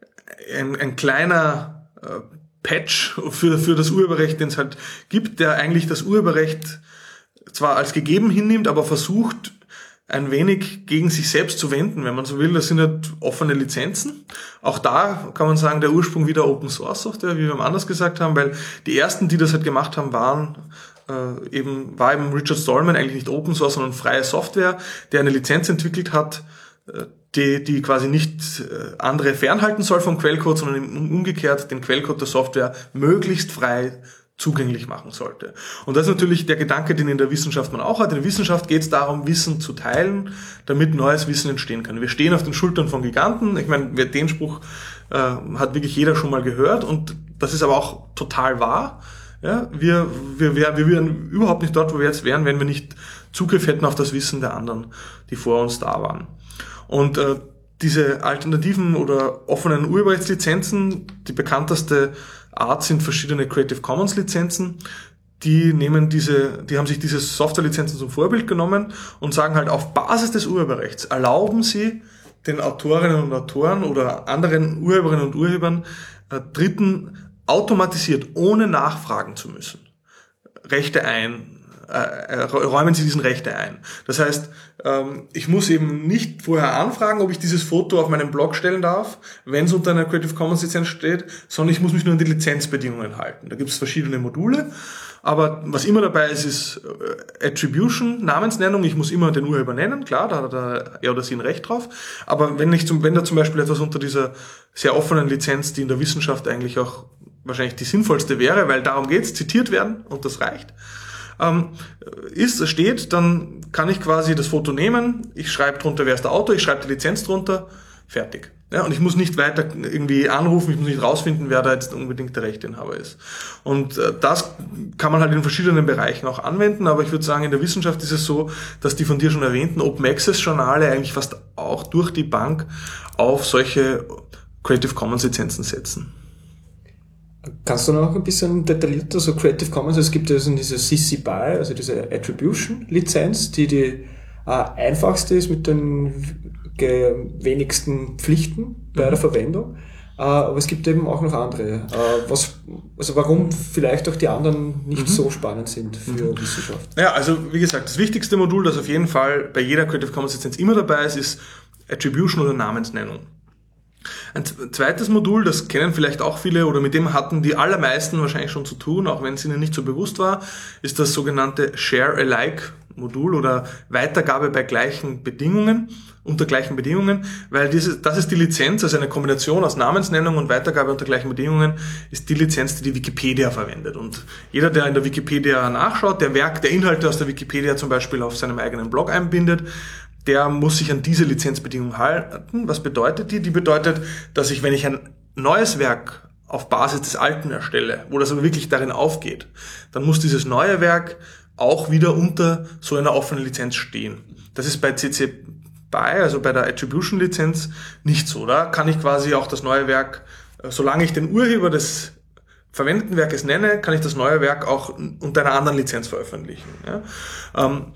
ein, ein kleiner äh, Patch für, für das Urheberrecht, den es halt gibt, der eigentlich das Urheberrecht zwar als gegeben hinnimmt, aber versucht, ein wenig gegen sich selbst zu wenden, wenn man so will. Das sind halt offene Lizenzen. Auch da kann man sagen, der Ursprung wieder Open Source Software, wie wir am anders gesagt haben, weil die ersten, die das halt gemacht haben, waren äh, eben, war eben Richard Stallman, eigentlich nicht Open Source, sondern freie Software, der eine Lizenz entwickelt hat, äh, die, die quasi nicht äh, andere fernhalten soll vom Quellcode, sondern umgekehrt den Quellcode der Software möglichst frei zugänglich machen sollte. Und das ist natürlich der Gedanke, den in der Wissenschaft man auch hat. In der Wissenschaft geht es darum, Wissen zu teilen, damit neues Wissen entstehen kann. Wir stehen auf den Schultern von Giganten. Ich meine, den Spruch äh, hat wirklich jeder schon mal gehört und das ist aber auch total wahr. Ja, wir, wir, wir, wir wären überhaupt nicht dort, wo wir jetzt wären, wenn wir nicht Zugriff hätten auf das Wissen der anderen, die vor uns da waren. Und äh, diese alternativen oder offenen Urheberrechtslizenzen, die bekannteste Art sind verschiedene Creative Commons Lizenzen. Die nehmen diese, die haben sich diese Softwarelizenzen zum Vorbild genommen und sagen halt, auf Basis des Urheberrechts erlauben sie den Autorinnen und Autoren oder anderen Urheberinnen und Urhebern, äh, Dritten automatisiert, ohne nachfragen zu müssen, Rechte ein, äh, räumen sie diesen Rechte ein. Das heißt, ähm, ich muss eben nicht vorher anfragen, ob ich dieses Foto auf meinem Blog stellen darf, wenn es unter einer Creative Commons Lizenz steht, sondern ich muss mich nur an die Lizenzbedingungen halten. Da gibt es verschiedene Module, aber was immer dabei ist, ist äh, Attribution, Namensnennung. Ich muss immer den Urheber nennen, klar, da hat er, er oder sie ein Recht drauf. Aber wenn ich zum, wenn da zum Beispiel etwas unter dieser sehr offenen Lizenz, die in der Wissenschaft eigentlich auch wahrscheinlich die sinnvollste wäre, weil darum geht's, zitiert werden und das reicht, ähm, ist, steht, dann kann ich quasi das Foto nehmen, ich schreibe drunter, wer ist der Autor, ich schreibe die Lizenz drunter, fertig. Ja, und ich muss nicht weiter irgendwie anrufen, ich muss nicht rausfinden, wer da jetzt unbedingt der Rechteinhaber ist. Und äh, das kann man halt in verschiedenen Bereichen auch anwenden, aber ich würde sagen, in der Wissenschaft ist es so, dass die von dir schon erwähnten Open Access Journale eigentlich fast auch durch die Bank auf solche Creative Commons Lizenzen setzen.
Kannst du noch ein bisschen detaillierter, so Creative Commons, es gibt ja also diese C C B Y, also diese Attribution Lizenz, die die äh, einfachste ist mit den wenigsten Pflichten bei mhm. der Verwendung. aber es gibt eben auch noch andere. Was, also warum vielleicht auch die anderen nicht mhm. so spannend sind für mhm. Wissenschaft.
Ja, also wie gesagt, das wichtigste Modul, das auf jeden Fall bei jeder Creative Commons Lizenz immer dabei ist, ist Attribution oder Namensnennung. Ein zweites Modul, das kennen vielleicht auch viele oder mit dem hatten die allermeisten wahrscheinlich schon zu tun, auch wenn es ihnen nicht so bewusst war, ist das sogenannte Share-alike-Modul oder Weitergabe bei gleichen Bedingungen, unter gleichen Bedingungen, weil diese, das ist die Lizenz, also eine Kombination aus Namensnennung und Weitergabe unter gleichen Bedingungen, ist die Lizenz, die die Wikipedia verwendet. Und jeder, der in der Wikipedia nachschaut, der Werk, der Inhalte aus der Wikipedia zum Beispiel auf seinem eigenen Blog einbindet, der muss sich an diese Lizenzbedingungen halten. Was bedeutet die? Die bedeutet, dass ich, wenn ich ein neues Werk auf Basis des alten erstelle, wo das aber wirklich darin aufgeht, dann muss dieses neue Werk auch wieder unter so einer offenen Lizenz stehen. Das ist bei C C B Y, also bei der Attribution-Lizenz, nicht so. Da kann ich quasi auch das neue Werk, solange ich den Urheber des verwendeten Werkes nenne, kann ich das neue Werk auch unter einer anderen Lizenz veröffentlichen. Ja? Ähm,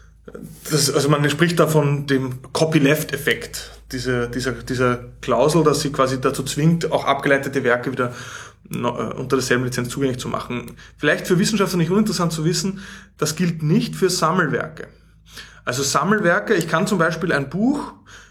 Das, also man spricht da von dem Copyleft-Effekt, diese, dieser, dieser Klausel, dass sie quasi dazu zwingt, auch abgeleitete Werke wieder unter derselben Lizenz zugänglich zu machen. Vielleicht für Wissenschaftler nicht uninteressant zu wissen, das gilt nicht für Sammelwerke. Also Sammelwerke, ich kann zum Beispiel ein Buch,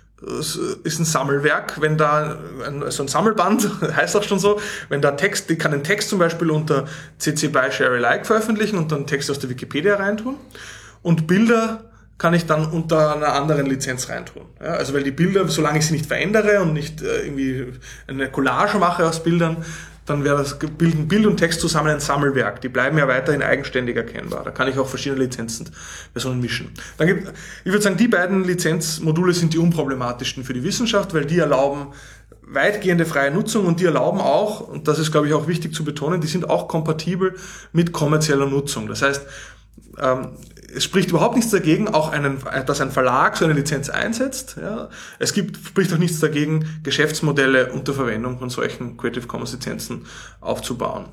es ist ein Sammelwerk, wenn da, ein, so ein Sammelband, heißt auch schon so, wenn da Text, ich kann den Text zum Beispiel unter C C B Y Share Alike veröffentlichen und dann Text aus der Wikipedia reintun. Und Bilder kann ich dann unter einer anderen Lizenz reintun. Ja, also weil die Bilder, solange ich sie nicht verändere und nicht äh, irgendwie eine Collage mache aus Bildern, dann wäre das bilden Bild und Text zusammen ein Sammelwerk. Die bleiben ja weiterhin eigenständig erkennbar. Da kann ich auch verschiedene Lizenzversionen mischen. Dann gibt, ich würde sagen, die beiden Lizenzmodule sind die unproblematischsten für die Wissenschaft, weil die erlauben weitgehende freie Nutzung und die erlauben auch, und das ist, glaube ich, auch wichtig zu betonen, die sind auch kompatibel mit kommerzieller Nutzung. Das heißt, ähm, es spricht überhaupt nichts dagegen, auch einen, dass ein Verlag so eine Lizenz einsetzt. Ja. Es gibt, spricht auch nichts dagegen, Geschäftsmodelle unter Verwendung von solchen Creative Commons Lizenzen aufzubauen.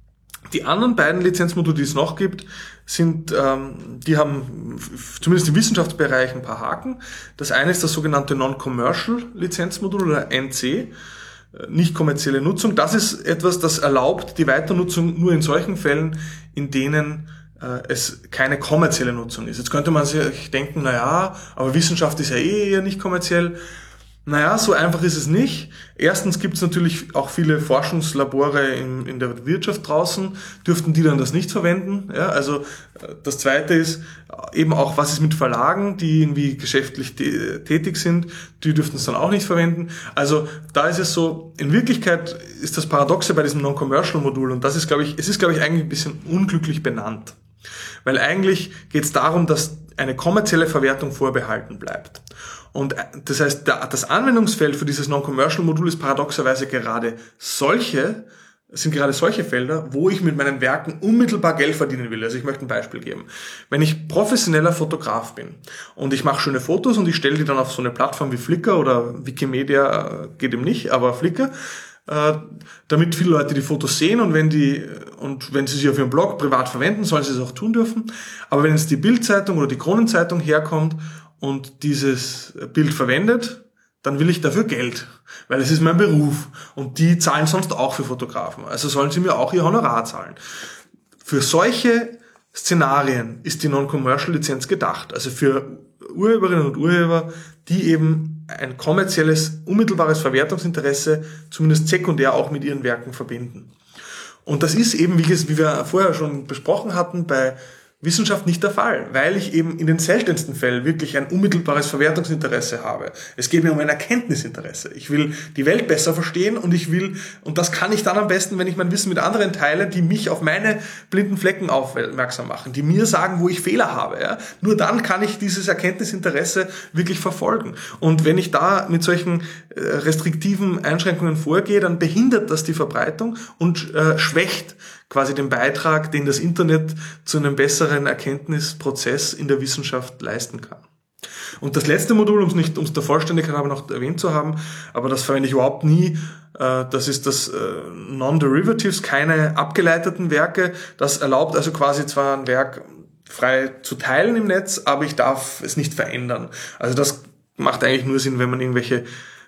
Die anderen beiden Lizenzmodule, die es noch gibt, sind, ähm, die haben zumindest im Wissenschaftsbereich ein paar Haken. Das eine ist das sogenannte Non-Commercial Lizenzmodul oder N C, nicht kommerzielle Nutzung. Das ist etwas, das erlaubt die Weiternutzung nur in solchen Fällen, in denen es keine kommerzielle Nutzung ist. Jetzt könnte man sich denken, naja, aber Wissenschaft ist ja eh eher nicht kommerziell. Naja, so einfach ist es nicht. Erstens gibt es natürlich auch viele Forschungslabore in, in der Wirtschaft draußen. Dürften die dann das nicht verwenden? Ja, also das Zweite ist eben auch, was ist mit Verlagen, die irgendwie geschäftlich tätig sind, die dürften es dann auch nicht verwenden. Also da ist es so, in Wirklichkeit ist das Paradoxe bei diesem Non-Commercial-Modul, und das ist, glaube ich, es ist, glaube ich, eigentlich ein bisschen unglücklich benannt. Weil eigentlich geht es darum, dass eine kommerzielle Verwertung vorbehalten bleibt. Und das heißt, das Anwendungsfeld für dieses Non-Commercial-Modul ist paradoxerweise gerade solche, sind gerade solche Felder, wo ich mit meinen Werken unmittelbar Geld verdienen will. Also ich möchte ein Beispiel geben. Wenn ich professioneller Fotograf bin und ich mache schöne Fotos und ich stelle die dann auf so eine Plattform wie Flickr oder Wikimedia, geht eben nicht, aber Flickr, damit viele Leute die Fotos sehen, und wenn die und wenn sie sie auf ihrem Blog privat verwenden, sollen sie es auch tun dürfen. Aber wenn jetzt die Bild-Zeitung oder die Kronenzeitung herkommt und dieses Bild verwendet, dann will ich dafür Geld, weil es ist mein Beruf und die zahlen sonst auch für Fotografen. Also sollen sie mir auch ihr Honorar zahlen. Für solche Szenarien ist die Non-Commercial-Lizenz gedacht. Also für Urheberinnen und Urheber, die eben ein kommerzielles, unmittelbares Verwertungsinteresse zumindest sekundär auch mit ihren Werken verbinden. Und das ist eben, wie wir vorher schon besprochen hatten, bei Wissenschaft nicht der Fall, weil ich eben in den seltensten Fällen wirklich ein unmittelbares Verwertungsinteresse habe. Es geht mir um ein Erkenntnisinteresse. Ich will die Welt besser verstehen und ich will, und das kann ich dann am besten, wenn ich mein Wissen mit anderen teile, die mich auf meine blinden Flecken aufmerksam machen, die mir sagen, wo ich Fehler habe. Ja? Nur dann kann ich dieses Erkenntnisinteresse wirklich verfolgen. Und wenn ich da mit solchen restriktiven Einschränkungen vorgehe, dann behindert das die Verbreitung und äh, schwächt quasi den Beitrag, den das Internet zu einem besseren Erkenntnisprozess in der Wissenschaft leisten kann. Und das letzte Modul, um es nicht, um es der Vollständigkeit aber noch erwähnt zu haben, aber das verwende ich überhaupt nie, äh, das ist das äh, Non-Derivatives, keine abgeleiteten Werke. Das erlaubt also quasi zwar ein Werk frei zu teilen im Netz, aber ich darf es nicht verändern. Also das macht eigentlich nur Sinn, wenn man irgendwelche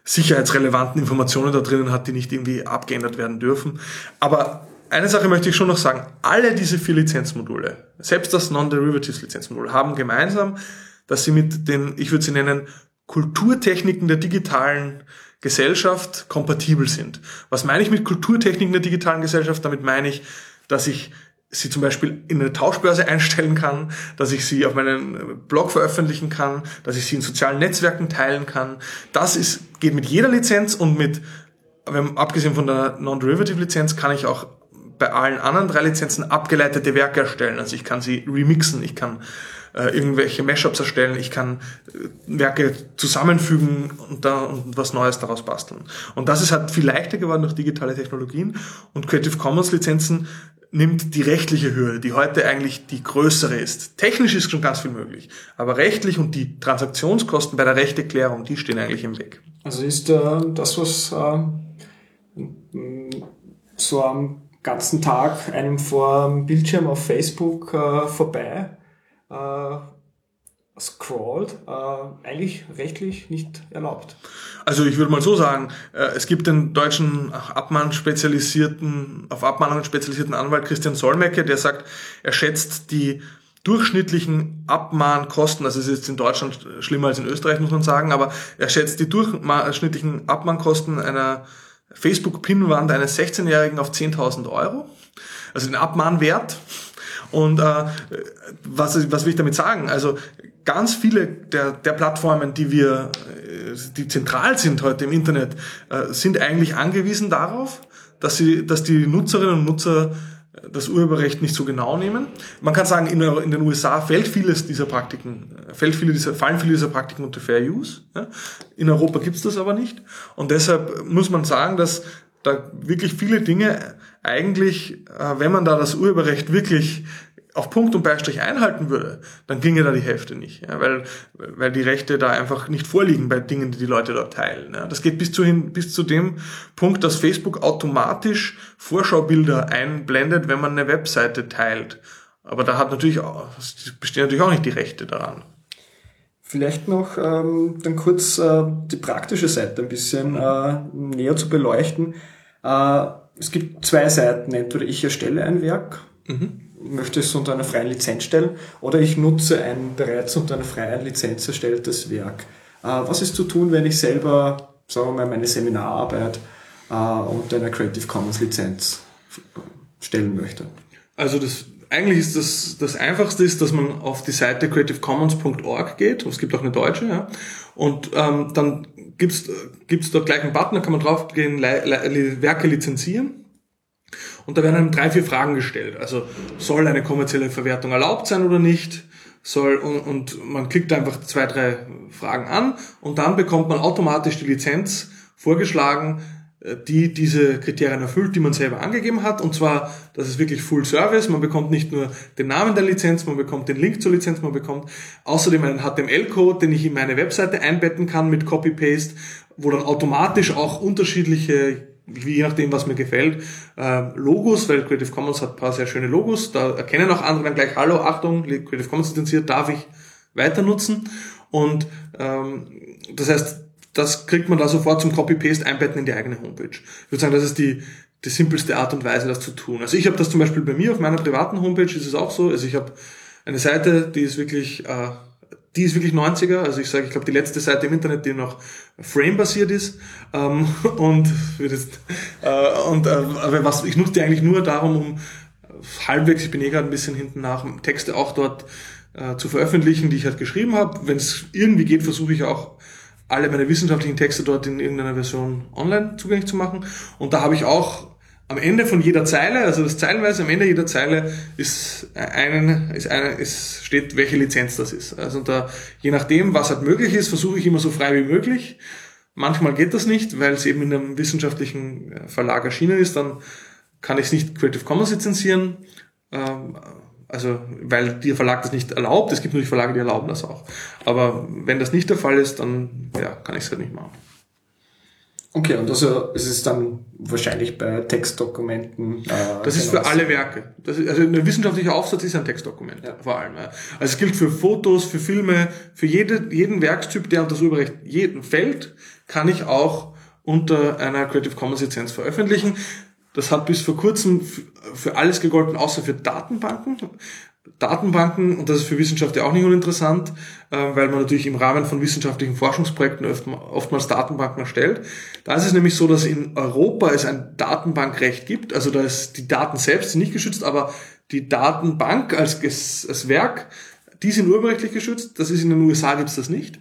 sicherheitsrelevanten Informationen da drinnen hat, die nicht irgendwie abgeändert werden dürfen. Aber eine Sache möchte ich schon noch sagen. Alle diese vier Lizenzmodule, selbst das Non-Derivatives-Lizenzmodul, haben gemeinsam, dass sie mit den, ich würde sie nennen, Kulturtechniken der digitalen Gesellschaft kompatibel sind. Was meine ich mit Kulturtechniken der digitalen Gesellschaft? Damit meine ich, dass ich sie zum Beispiel in eine Tauschbörse einstellen kann, dass ich sie auf meinen Blog veröffentlichen kann, dass ich sie in sozialen Netzwerken teilen kann. Das ist, geht mit jeder Lizenz und mit, wenn, abgesehen von der Non-Derivative-Lizenz, kann ich auch bei allen anderen drei Lizenzen abgeleitete Werke erstellen. Also ich kann sie remixen, ich kann äh, irgendwelche Mashups erstellen, ich kann äh, Werke zusammenfügen und da und was Neues daraus basteln. Und das ist halt viel leichter geworden durch digitale Technologien, und Creative Commons Lizenzen nimmt die rechtliche Hürde, die heute eigentlich die größere ist. Technisch ist schon ganz viel möglich, aber rechtlich und die Transaktionskosten bei der Rechteklärung, die stehen eigentlich im Weg.
Also ist äh, das, was äh, so am ganzen Tag einem vor dem Bildschirm auf Facebook äh, vorbei äh, scrollt, äh, eigentlich rechtlich nicht erlaubt.
Also ich würde mal so sagen, äh, es gibt den deutschen Abmahn spezialisierten, auf Abmahnungen spezialisierten Anwalt Christian Solmecke, der sagt, er schätzt die durchschnittlichen Abmahnkosten, also es ist jetzt in Deutschland schlimmer als in Österreich, muss man sagen, aber er schätzt die durchschnittlichen Abmahnkosten einer Facebook-Pinnwand eines sechzehnjährigen auf zehntausend Euro, also den Abmahnwert. Und äh, was, was will ich damit sagen? Also ganz viele der, der Plattformen, die wir, die zentral sind heute im Internet, äh, sind eigentlich angewiesen darauf, dass sie, dass die Nutzerinnen und Nutzer das Urheberrecht nicht so genau nehmen. Man kann sagen, in, in den U S A fällt vieles dieser Praktiken, fällt viele dieser, fallen viele dieser Praktiken unter Fair Use. Ja? In Europa gibt's das aber nicht. Und deshalb muss man sagen, dass da wirklich viele Dinge eigentlich, wenn man da das Urheberrecht wirklich auf Punkt und Beistrich einhalten würde, dann ginge da die Hälfte nicht, ja, weil weil die Rechte da einfach nicht vorliegen bei Dingen, die die Leute dort teilen. Ja. Das geht bis zu hin, bis zu dem Punkt, dass Facebook automatisch Vorschaubilder einblendet, wenn man eine Webseite teilt. Aber da hat natürlich auch, bestehen natürlich auch nicht die Rechte daran.
Vielleicht noch ähm, dann kurz äh, die praktische Seite ein bisschen äh, näher zu beleuchten. Äh, es gibt zwei Seiten. Entweder ich erstelle ein Werk, mhm. möchte es unter einer freien Lizenz stellen, oder ich nutze ein bereits unter einer freien Lizenz erstelltes Werk. Äh, was ist zu tun, wenn ich selber, sagen wir mal, meine Seminararbeit äh, unter einer Creative Commons Lizenz stellen möchte?
Also das eigentlich ist das das Einfachste ist, dass man auf die Seite creative commons punkt org geht, und es gibt auch eine deutsche, ja, und ähm, dann gibt's gibt's dort gleich einen Button, da kann man draufgehen, Werke lizenzieren. Und da werden einem drei, vier Fragen gestellt. Also soll eine kommerzielle Verwertung erlaubt sein oder nicht? Soll und, und man klickt einfach zwei, drei Fragen an, und dann bekommt man automatisch die Lizenz vorgeschlagen, die diese Kriterien erfüllt, die man selber angegeben hat. Und zwar, das ist wirklich Full Service. Man bekommt nicht nur den Namen der Lizenz, man bekommt den Link zur Lizenz, man bekommt außerdem einen H T M L-Code, den ich in meine Webseite einbetten kann mit Copy-Paste, wo dann automatisch auch unterschiedliche, je nachdem, was mir gefällt, äh, Logos, weil Creative Commons hat ein paar sehr schöne Logos, da erkennen auch andere dann gleich, hallo, Achtung, Creative Commons lizenziert, darf ich weiter nutzen. Und ähm, das heißt, das kriegt man da sofort zum Copy-Paste einbetten in die eigene Homepage. Ich würde sagen, das ist die, die simpelste Art und Weise, das zu tun. Also ich habe das zum Beispiel bei mir auf meiner privaten Homepage, ist es auch so. Also ich habe eine Seite, die ist wirklich, äh, die ist wirklich neunziger. Also ich sage, ich glaube, die letzte Seite im Internet, die noch Frame-basiert ist. Ähm, und äh, und äh, aber was ich nutze die eigentlich nur darum, um halbwegs, ich bin eh gerade ein bisschen hinten nach, Texte auch dort äh, zu veröffentlichen, die ich halt geschrieben habe. Wenn es irgendwie geht, versuche ich auch alle meine wissenschaftlichen Texte dort in irgendeiner Version online zugänglich zu machen. Und da habe ich auch am Ende von jeder Zeile, also das zeilenweise am Ende jeder Zeile ist einen, ist eine, ist, steht, welche Lizenz das ist. Also da, je nachdem, was halt möglich ist, versuche ich immer so frei wie möglich. Manchmal geht das nicht, weil es eben in einem wissenschaftlichen Verlag erschienen ist, dann kann ich es nicht Creative Commons lizenzieren. Ähm, Also, weil der Verlag das nicht erlaubt. Es gibt natürlich Verlage, die erlauben das auch. Aber wenn das nicht der Fall ist, dann ja, kann ich es halt nicht machen.
Okay, und also es ist dann wahrscheinlich bei Textdokumenten. Äh,
das ist für alle Werke. Das ist, also ein wissenschaftlicher Aufsatz ist ein Textdokument, ja. Vor allem. Ja. Also es gilt für Fotos, für Filme, für jede, jeden Werkstyp, der unter das Urheberrecht jeden fällt, kann ich auch unter einer Creative Commons Lizenz veröffentlichen. Das hat bis vor kurzem für alles gegolten, außer für Datenbanken. Datenbanken, und das ist für Wissenschaftler auch nicht uninteressant, weil man natürlich im Rahmen von wissenschaftlichen Forschungsprojekten oftmals Datenbanken erstellt. Da ist es nämlich so, dass in Europa es ein Datenbankrecht gibt, also da ist die Daten selbst sind nicht geschützt, aber die Datenbank als, als Werk, die sind urheberrechtlich geschützt, das ist in den U S A gibt es das nicht.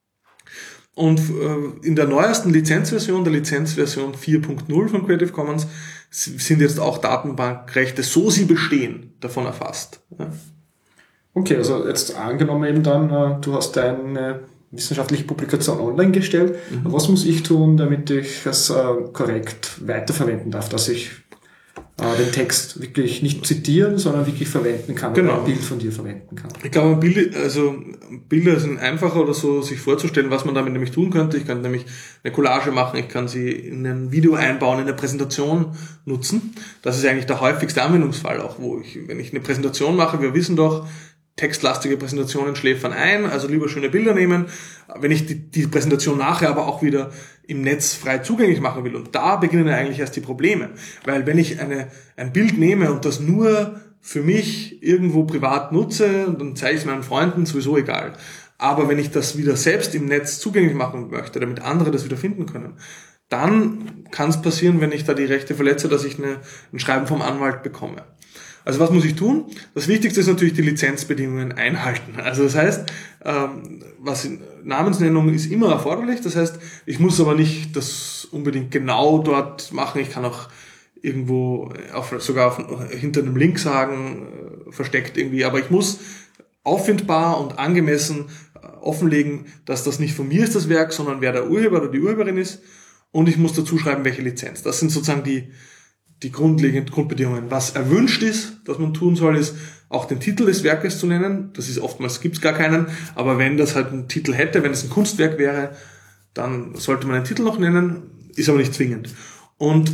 Und in der neuesten Lizenzversion, der Lizenzversion vier Punkt null von Creative Commons, sind jetzt auch Datenbankrechte, so sie bestehen, davon erfasst. Ja.
Okay, also jetzt angenommen eben dann, du hast deine wissenschaftliche Publikation online gestellt. Mhm. Was muss ich tun, damit ich das korrekt weiterverwenden darf, dass ich den Text wirklich nicht zitieren, sondern wirklich verwenden kann,
genau.
Oder ein Bild von dir verwenden kann.
Ich glaube, Bild, also Bilder sind einfacher oder so, sich vorzustellen, was man damit nämlich tun könnte. Ich kann nämlich eine Collage machen, ich kann sie in ein Video einbauen, in eine Präsentation nutzen. Das ist eigentlich der häufigste Anwendungsfall auch, wo ich, wenn ich eine Präsentation mache, wir wissen doch, textlastige Präsentationen schläfern ein, also lieber schöne Bilder nehmen. Wenn ich die, die Präsentation nachher aber auch wieder im Netz frei zugänglich machen will, und da beginnen eigentlich erst die Probleme. Weil wenn ich eine, ein Bild nehme und das nur für mich irgendwo privat nutze, dann zeige ich es meinen Freunden, sowieso egal. Aber wenn ich das wieder selbst im Netz zugänglich machen möchte, damit andere das wieder finden können, dann kann es passieren, wenn ich da die Rechte verletze, dass ich eine, ein Schreiben vom Anwalt bekomme. Also was muss ich tun? Das Wichtigste ist natürlich die Lizenzbedingungen einhalten. Also das heißt, ähm, was in Namensnennung ist immer erforderlich. Das heißt, ich muss aber nicht das unbedingt genau dort machen. Ich kann auch irgendwo auf, sogar auf, hinter einem Link sagen, äh, versteckt irgendwie. Aber ich muss auffindbar und angemessen äh, offenlegen, dass das nicht von mir ist, das Werk, sondern wer der Urheber oder die Urheberin ist. Und ich muss dazu schreiben, welche Lizenz. Das sind sozusagen die die grundlegenden Grundbedingungen. Was erwünscht ist, dass man tun soll, ist auch den Titel des Werkes zu nennen. Das ist oftmals, gibt's gar keinen, aber wenn das halt einen Titel hätte, wenn es ein Kunstwerk wäre, dann sollte man einen Titel noch nennen, ist aber nicht zwingend. Und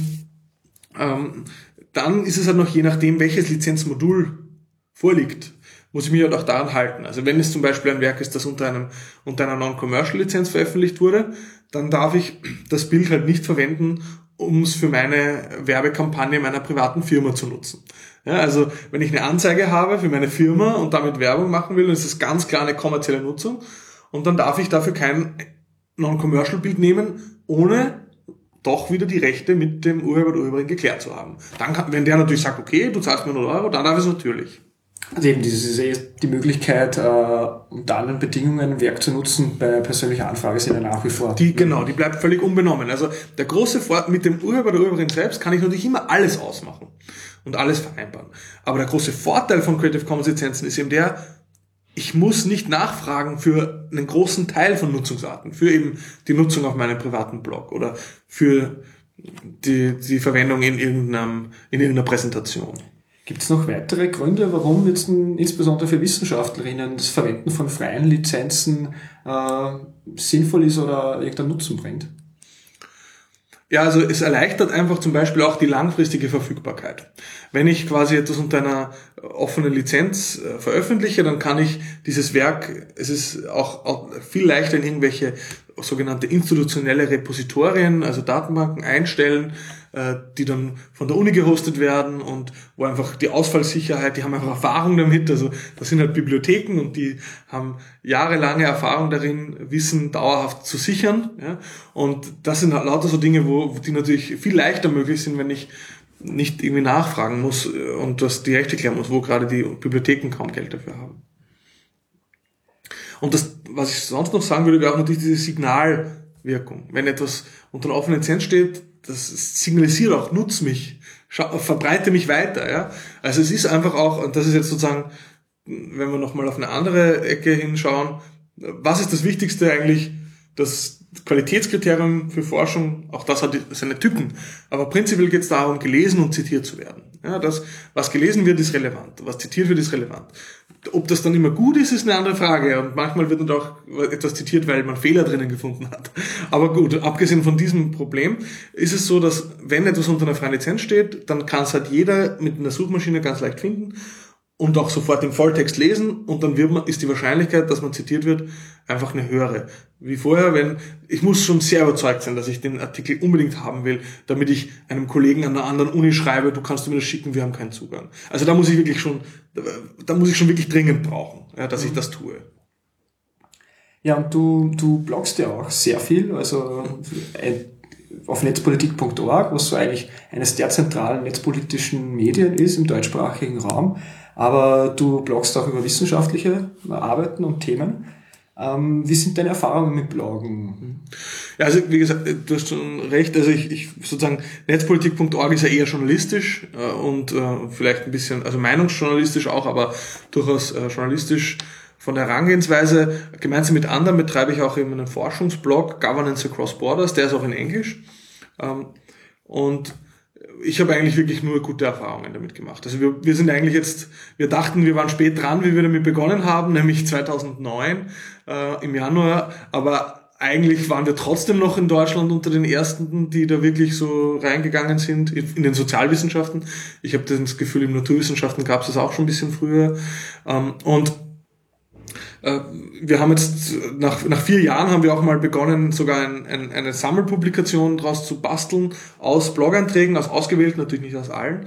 ähm, dann ist es halt noch je nachdem, welches Lizenzmodul vorliegt, muss ich mich halt auch daran halten. Also wenn es zum Beispiel ein Werk ist, das unter einem unter einer Non-Commercial-Lizenz veröffentlicht wurde, dann darf ich das Bild halt nicht verwenden, um es für meine Werbekampagne meiner privaten Firma zu nutzen. Ja, also wenn ich eine Anzeige habe für meine Firma und damit Werbung machen will, dann ist das ganz klar eine kommerzielle Nutzung, und dann darf ich dafür kein Non-Commercial-Bild nehmen, ohne doch wieder die Rechte mit dem Urheber oder Urheberin geklärt zu haben. Dann kann, wenn der natürlich sagt, okay, du zahlst mir null Euro, dann darf ich es natürlich.
Also eben diese, die Möglichkeit, äh, unter anderen Bedingungen ein Werk zu nutzen bei persönlicher Anfrage sind ja nach wie vor.
Die, genau, die bleibt völlig unbenommen. Also der große Vorteil mit dem Urheber oder Urheberin selbst kann ich natürlich immer alles ausmachen und alles vereinbaren. Aber der große Vorteil von Creative Commons Lizenzen ist eben der, ich muss nicht nachfragen für einen großen Teil von Nutzungsarten, für eben die Nutzung auf meinem privaten Blog oder für die, die Verwendung in irgendeinem, in irgendeiner Präsentation.
Gibt es noch weitere Gründe, warum jetzt ein, insbesondere für Wissenschaftlerinnen das Verwenden von freien Lizenzen äh, sinnvoll ist oder irgendeinen Nutzen bringt?
Ja, also es erleichtert einfach zum Beispiel auch die langfristige Verfügbarkeit. Wenn ich quasi etwas unter einer offenen Lizenz äh, veröffentliche, dann kann ich dieses Werk, es ist auch, auch viel leichter in irgendwelche sogenannte institutionelle Repositorien, also Datenbanken einstellen, äh, die dann von der Uni gehostet werden und wo einfach die Ausfallsicherheit, die haben einfach Erfahrung damit, also das sind halt Bibliotheken und die haben jahrelange Erfahrung darin, Wissen dauerhaft zu sichern, ja? Und das sind halt lauter so Dinge, wo die natürlich viel leichter möglich sind, wenn ich nicht irgendwie nachfragen muss und das die Rechte klären muss, wo gerade die Bibliotheken kaum Geld dafür haben. Und das, was ich sonst noch sagen würde, wäre auch natürlich diese Signalwirkung. Wenn etwas unter einer offenen Lizenz steht, das signalisiert auch, nutz mich, schau, verbreite mich weiter. Ja? Also es ist einfach auch, und das ist jetzt sozusagen, wenn wir nochmal auf eine andere Ecke hinschauen, was ist das Wichtigste eigentlich das Qualitätskriterium für Forschung, auch das hat seine Tücken. Aber prinzipiell geht es darum, gelesen und zitiert zu werden. Ja, das, was gelesen wird, ist relevant. Was zitiert wird, ist relevant. Ob das dann immer gut ist, ist eine andere Frage. Und manchmal wird dann auch etwas zitiert, weil man Fehler drinnen gefunden hat. Aber gut, abgesehen von diesem Problem ist es so, dass wenn etwas unter einer freien Lizenz steht, dann kann es halt jeder mit einer Suchmaschine ganz leicht finden und auch sofort den Volltext lesen, und dann wird man, ist die Wahrscheinlichkeit, dass man zitiert wird, einfach eine höhere. Wie vorher, wenn, ich muss schon sehr überzeugt sein, dass ich den Artikel unbedingt haben will, damit ich einem Kollegen an einer anderen Uni schreibe, du kannst mir das schicken, wir haben keinen Zugang. Also da muss ich wirklich schon, da muss ich schon wirklich dringend brauchen, ja, dass ich das tue.
Ja, und du, du bloggst ja auch sehr viel, also auf netzpolitik punkt org, was so eigentlich eines der zentralen netzpolitischen Medien ist im deutschsprachigen Raum. Aber du bloggst auch über wissenschaftliche Arbeiten und Themen. Ähm, wie sind deine Erfahrungen mit Bloggen?
Ja, also wie gesagt, du hast schon recht. Also ich, ich sozusagen netzpolitik punkt org ist ja eher journalistisch äh, und äh, vielleicht ein bisschen, also meinungsjournalistisch auch, aber durchaus äh, journalistisch von der Herangehensweise. Gemeinsam mit anderen betreibe ich auch eben einen Forschungsblog, Governance Across Borders, der ist auch in Englisch. Ähm, und ich habe eigentlich wirklich nur gute Erfahrungen damit gemacht. Also wir, wir sind eigentlich jetzt, wir dachten, wir waren spät dran, wie wir damit begonnen haben, nämlich zweitausendneun äh, im Januar, aber eigentlich waren wir trotzdem noch in Deutschland unter den Ersten, die da wirklich so reingegangen sind, in den Sozialwissenschaften. Ich habe das Gefühl, in Naturwissenschaften gab es das auch schon ein bisschen früher. Ähm, und wir haben jetzt, nach, nach vier Jahren haben wir auch mal begonnen, sogar ein, ein, eine Sammelpublikation daraus zu basteln, aus Blog-Einträgen, aus ausgewählten, natürlich nicht aus allen.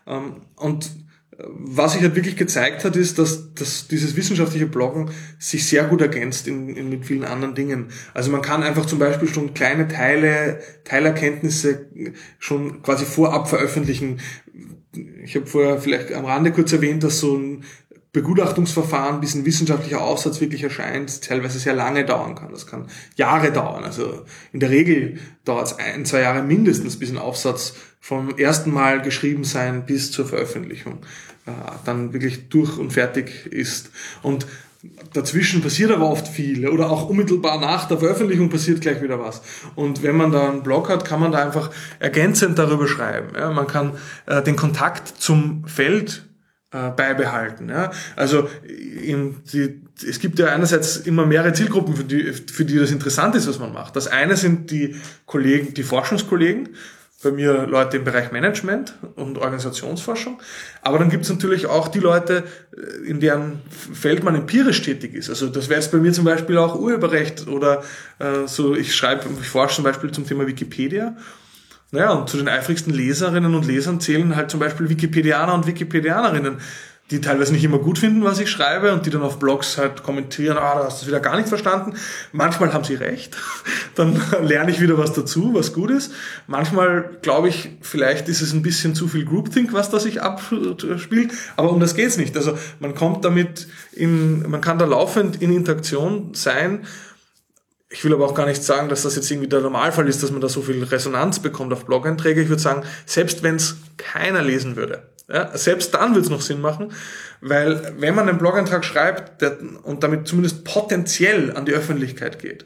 Und was sich halt wirklich gezeigt hat, ist, dass, dass dieses wissenschaftliche Bloggen sich sehr gut ergänzt in, in, mit vielen anderen Dingen. Also man kann einfach zum Beispiel schon kleine Teile, Teilerkenntnisse schon quasi vorab veröffentlichen. Ich habe vorher vielleicht am Rande kurz erwähnt, dass so ein Begutachtungsverfahren, bis ein wissenschaftlicher Aufsatz wirklich erscheint, teilweise sehr lange dauern kann. Das kann Jahre dauern. Also in der Regel dauert es ein, zwei Jahre mindestens, bis ein Aufsatz vom ersten Mal geschrieben sein bis zur Veröffentlichung äh, dann wirklich durch und fertig ist. Und dazwischen passiert aber oft viel, oder auch unmittelbar nach der Veröffentlichung passiert gleich wieder was. Und wenn man da einen Blog hat, kann man da einfach ergänzend darüber schreiben. Ja, man kann äh, den Kontakt zum Feld beibehalten. Ja. Also in die, es gibt ja einerseits immer mehrere Zielgruppen, für die, für die das interessant ist, was man macht. Das eine sind die Kollegen, die Forschungskollegen, bei mir Leute im Bereich Management und Organisationsforschung, aber dann gibt es natürlich auch die Leute, in deren Feld man empirisch tätig ist. Also das wäre jetzt bei mir zum Beispiel auch Urheberrecht oder äh, so, ich schreibe, ich forsche zum Beispiel zum Thema Wikipedia. Naja, und zu den eifrigsten Leserinnen und Lesern zählen halt zum Beispiel Wikipedianer und Wikipedianerinnen, die teilweise nicht immer gut finden, was ich schreibe, und die dann auf Blogs halt kommentieren, ah, da hast du wieder gar nicht verstanden. Manchmal haben sie recht, dann lerne ich wieder was dazu, was gut ist. Manchmal glaube ich, vielleicht ist es ein bisschen zu viel Groupthink, was da sich abspielt, aber um das geht's nicht. Also man kommt damit in, man kann da laufend in Interaktion sein. Ich will aber auch gar nicht sagen, dass das jetzt irgendwie der Normalfall ist, dass man da so viel Resonanz bekommt auf Blog-Einträge. Ich würde sagen, selbst wenn es keiner lesen würde, ja, selbst dann würde es noch Sinn machen, weil wenn man einen Blog-Eintrag schreibt der, und damit zumindest potenziell an die Öffentlichkeit geht,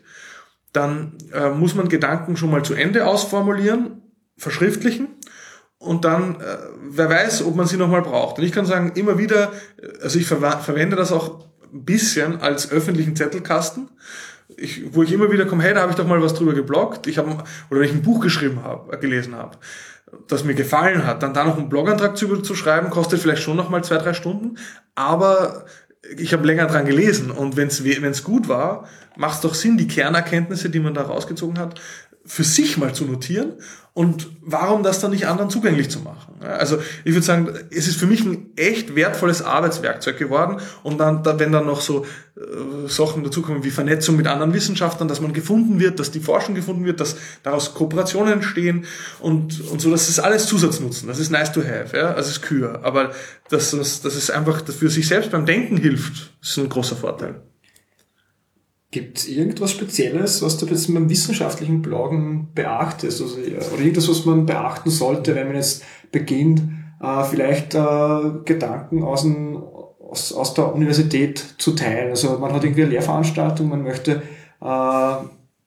dann äh, muss man Gedanken schon mal zu Ende ausformulieren, verschriftlichen, und dann, äh, wer weiß, ob man sie nochmal braucht. Und ich kann sagen, immer wieder, also ich ver- verwende das auch ein bisschen als öffentlichen Zettelkasten, Ich, wo ich immer wieder komme, hey, da habe ich doch mal was drüber gebloggt, ich habe, oder wenn ich ein Buch geschrieben habe, gelesen habe, das mir gefallen hat, dann da noch einen Blogantrag zu, zu schreiben, kostet vielleicht schon noch mal zwei, drei Stunden, aber ich habe länger dran gelesen, und wenn es gut war, macht es doch Sinn, die Kernerkenntnisse, die man da rausgezogen hat, für sich mal zu notieren, und warum das dann nicht anderen zugänglich zu machen. Also ich würde sagen, es ist für mich ein echt wertvolles Arbeitswerkzeug geworden, und dann, wenn dann noch so äh, Sachen dazukommen wie Vernetzung mit anderen Wissenschaftlern, dass man gefunden wird, dass die Forschung gefunden wird, dass daraus Kooperationen entstehen und, und so, das ist alles Zusatznutzen, das ist nice to have, ja, also ist Kür, aber dass das, das ist einfach, das für sich selbst beim Denken hilft, ist ein großer Vorteil.
Gibt es irgendwas Spezielles, was du jetzt beim wissenschaftlichen Bloggen beachtest? Also, oder irgendwas, was man beachten sollte, wenn man jetzt beginnt, äh, vielleicht äh, Gedanken aus, dem, aus, aus der Universität zu teilen? Also man hat irgendwie eine Lehrveranstaltung, man möchte äh,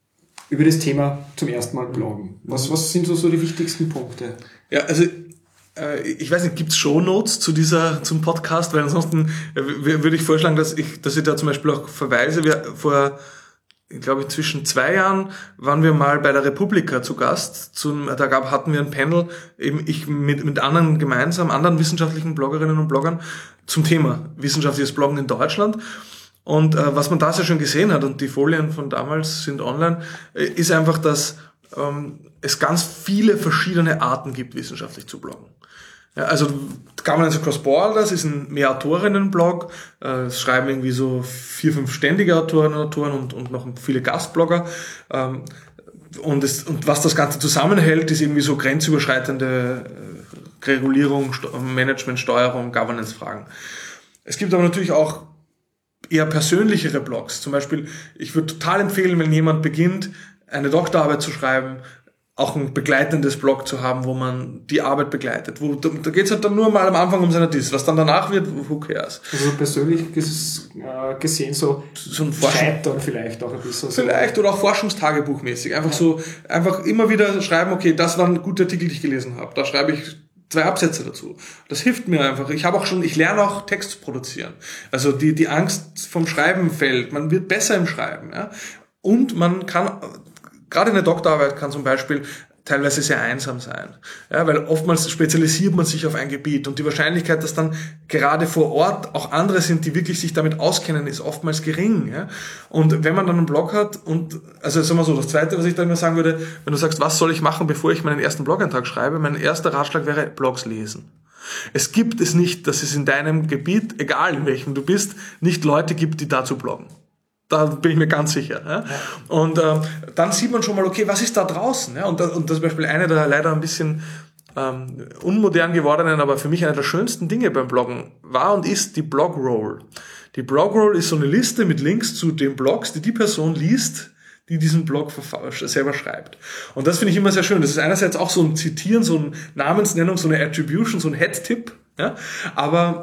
über das Thema zum ersten Mal bloggen. Was, was sind so, so die wichtigsten Punkte?
Ja, also äh, ich weiß nicht, gibt's Shownotes zu dieser zum Podcast? Weil ansonsten äh, würde ich vorschlagen, dass ich, dass ich da zum Beispiel auch verweise. Wir vor ich glaube, zwischen zwei Jahren waren wir mal bei der Republika zu Gast. Zum, da gab, hatten wir ein Panel, eben ich mit, mit anderen gemeinsam, anderen wissenschaftlichen Bloggerinnen und Bloggern zum Thema wissenschaftliches Bloggen in Deutschland. Und äh, was man da sehr schön gesehen hat, und die Folien von damals sind online, äh, ist einfach, dass ähm, es ganz viele verschiedene Arten gibt, wissenschaftlich zu bloggen. Ja, also Governance Across Borders ist ein Mehr-Autorinnen-Blog, äh, es schreiben irgendwie so vier, fünf ständige Autorinnen und Autoren und, und noch viele Gastblogger. Ähm, und, es, und was das Ganze zusammenhält, ist irgendwie so grenzüberschreitende äh, Regulierung, St- Management, Steuerung, Governance-Fragen. Es gibt aber natürlich auch eher persönlichere Blogs. Zum Beispiel, ich würde total empfehlen, wenn jemand beginnt, eine Doktorarbeit zu schreiben, auch ein begleitendes Blog zu haben, wo man die Arbeit begleitet. Wo, da da geht es halt dann nur mal am Anfang um seine Diss. Was dann danach wird, who cares?
Also persönlich ges, äh, gesehen so,
so ein
Scheitern vielleicht auch ein bisschen.
Vielleicht, oder auch Forschungstagebuchmäßig. Einfach ja. so, einfach immer wieder schreiben, okay, das waren gute Artikel, die ich gelesen habe. Da schreibe ich zwei Absätze dazu. Das hilft mir einfach. Ich habe auch schon, ich lerne auch Text zu produzieren. Also die, die Angst vom Schreiben fällt. Man wird besser im Schreiben, ja. Und man kann, gerade eine Doktorarbeit kann zum Beispiel teilweise sehr einsam sein. Ja, weil oftmals spezialisiert man sich auf ein Gebiet und die Wahrscheinlichkeit, dass dann gerade vor Ort auch andere sind, die wirklich sich damit auskennen, ist oftmals gering. Ja? Und wenn man dann einen Blog hat und, also sagen wir so, das Zweite, was ich da immer sagen würde, wenn du sagst, was soll ich machen, bevor ich meinen ersten Blog-Eintrag schreibe, mein erster Ratschlag wäre, Blogs lesen. Es gibt es nicht, dass es in deinem Gebiet, egal in welchem du bist, nicht Leute gibt, die dazu bloggen. Da bin ich mir ganz sicher. Ja? Ja. Und ähm, dann sieht man schon mal, okay, was ist da draußen? Ja? Und, da, und das ist zum Beispiel eine der leider ein bisschen ähm, unmodern gewordenen, aber für mich eine der schönsten Dinge beim Bloggen war und ist die Blogroll. Die Blogroll ist so eine Liste mit Links zu den Blogs, die die Person liest, die diesen Blog selber schreibt. Und das finde ich immer sehr schön. Das ist einerseits auch so ein Zitieren, so eine Namensnennung, so eine Attribution, so ein Head-Tipp. Ja? Aber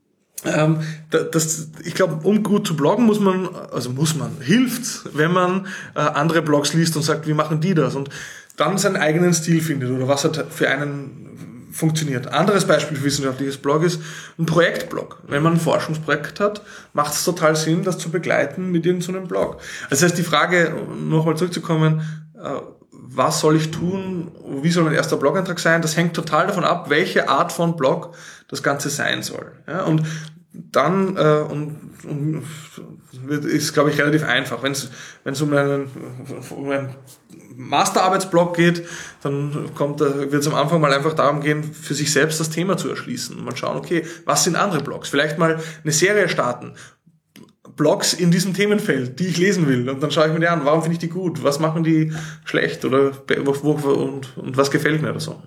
Ähm, das, ich glaube, um gut zu bloggen muss man, also muss man, hilft's, wenn man äh, andere Blogs liest und sagt, wie machen die das? Und dann seinen eigenen Stil findet oder was halt für einen funktioniert. Anderes Beispiel für wissenschaftliches Blog ist ein Projektblog. Wenn man ein Forschungsprojekt hat, macht es total Sinn, das zu begleiten mit irgendeinem Blog. Das heißt, die Frage, nochmal zurückzukommen, äh, was soll ich tun, wie soll mein erster Blog-Eintrag sein, das hängt total davon ab, welche Art von Blog das Ganze sein soll. Ja, und dann äh, und, und ist, glaube ich, relativ einfach. Wenn es wenn es um einen, um einen Masterarbeitsblog geht, dann kommt wird es am Anfang mal einfach darum gehen, für sich selbst das Thema zu erschließen und mal schauen, okay, was sind andere Blogs? Vielleicht mal eine Serie starten. Blogs in diesem Themenfeld, die ich lesen will. Und dann schaue ich mir die an, warum finde ich die gut? Was machen die schlecht? Oder wo, und, und was gefällt mir oder so?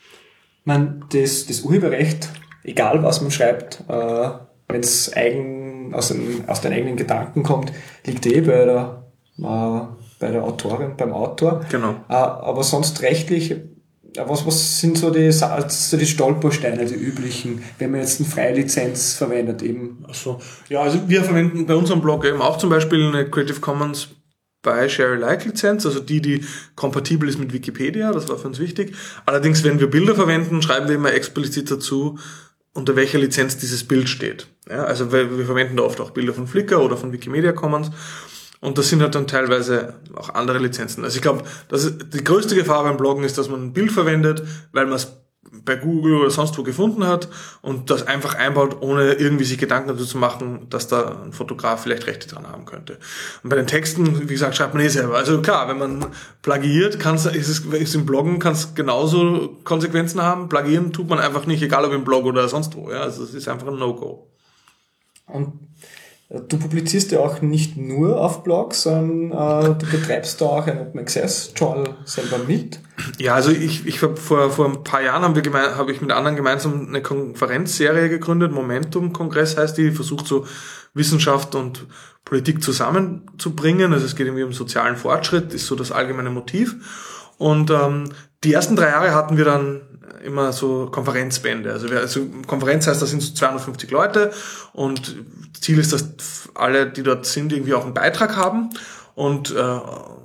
Man, das, das Urheberrecht, egal was man schreibt, äh, wenn es eigen, aus, den, aus den eigenen Gedanken kommt, liegt eh bei der, äh, bei der Autorin, beim Autor.
Genau.
Äh, aber sonst rechtlich, was, was sind so die, so die Stolpersteine, die üblichen, wenn man jetzt eine Freilizenz verwendet eben?
Ach so. Ja, also wir verwenden bei unserem Blog eben auch zum Beispiel eine Creative Commons by Share Alike Lizenz, also die, die kompatibel ist mit Wikipedia, das war für uns wichtig. Allerdings, wenn wir Bilder verwenden, schreiben wir immer explizit dazu, unter welcher Lizenz dieses Bild steht. Ja, also wir, wir verwenden da oft auch Bilder von Flickr oder von Wikimedia Commons. Und das sind halt dann teilweise auch andere Lizenzen. Also ich glaube, die größte Gefahr beim Bloggen ist, dass man ein Bild verwendet, weil man es bei Google oder sonst wo gefunden hat und das einfach einbaut, ohne irgendwie sich Gedanken dazu zu machen, dass da ein Fotograf vielleicht Rechte dran haben könnte. Und bei den Texten, wie gesagt, schreibt man eh selber. Also klar, wenn man plagiiert, kann's, ist es ist im Bloggen kann es genauso Konsequenzen haben. Plagieren tut man einfach nicht, egal ob im Blog oder sonst wo. Ja, also es ist einfach ein No-Go.
Und du publizierst ja auch nicht nur auf Blogs, sondern äh, du betreibst da auch ein Open Access Journal selber mit.
Ja, also ich, ich vor vor ein paar Jahren haben wir geme- habe ich mit anderen gemeinsam eine Konferenzserie gegründet, Momentum Kongress heißt die, versucht so Wissenschaft und Politik zusammenzubringen. Also es geht irgendwie um sozialen Fortschritt, ist so das allgemeine Motiv. Und ähm, die ersten drei Jahre hatten wir dann immer so Konferenzbände. Also, wir, also Konferenz heißt, da sind so zweihundertfünfzig Leute und Ziel ist, dass alle, die dort sind, irgendwie auch einen Beitrag haben. Und äh,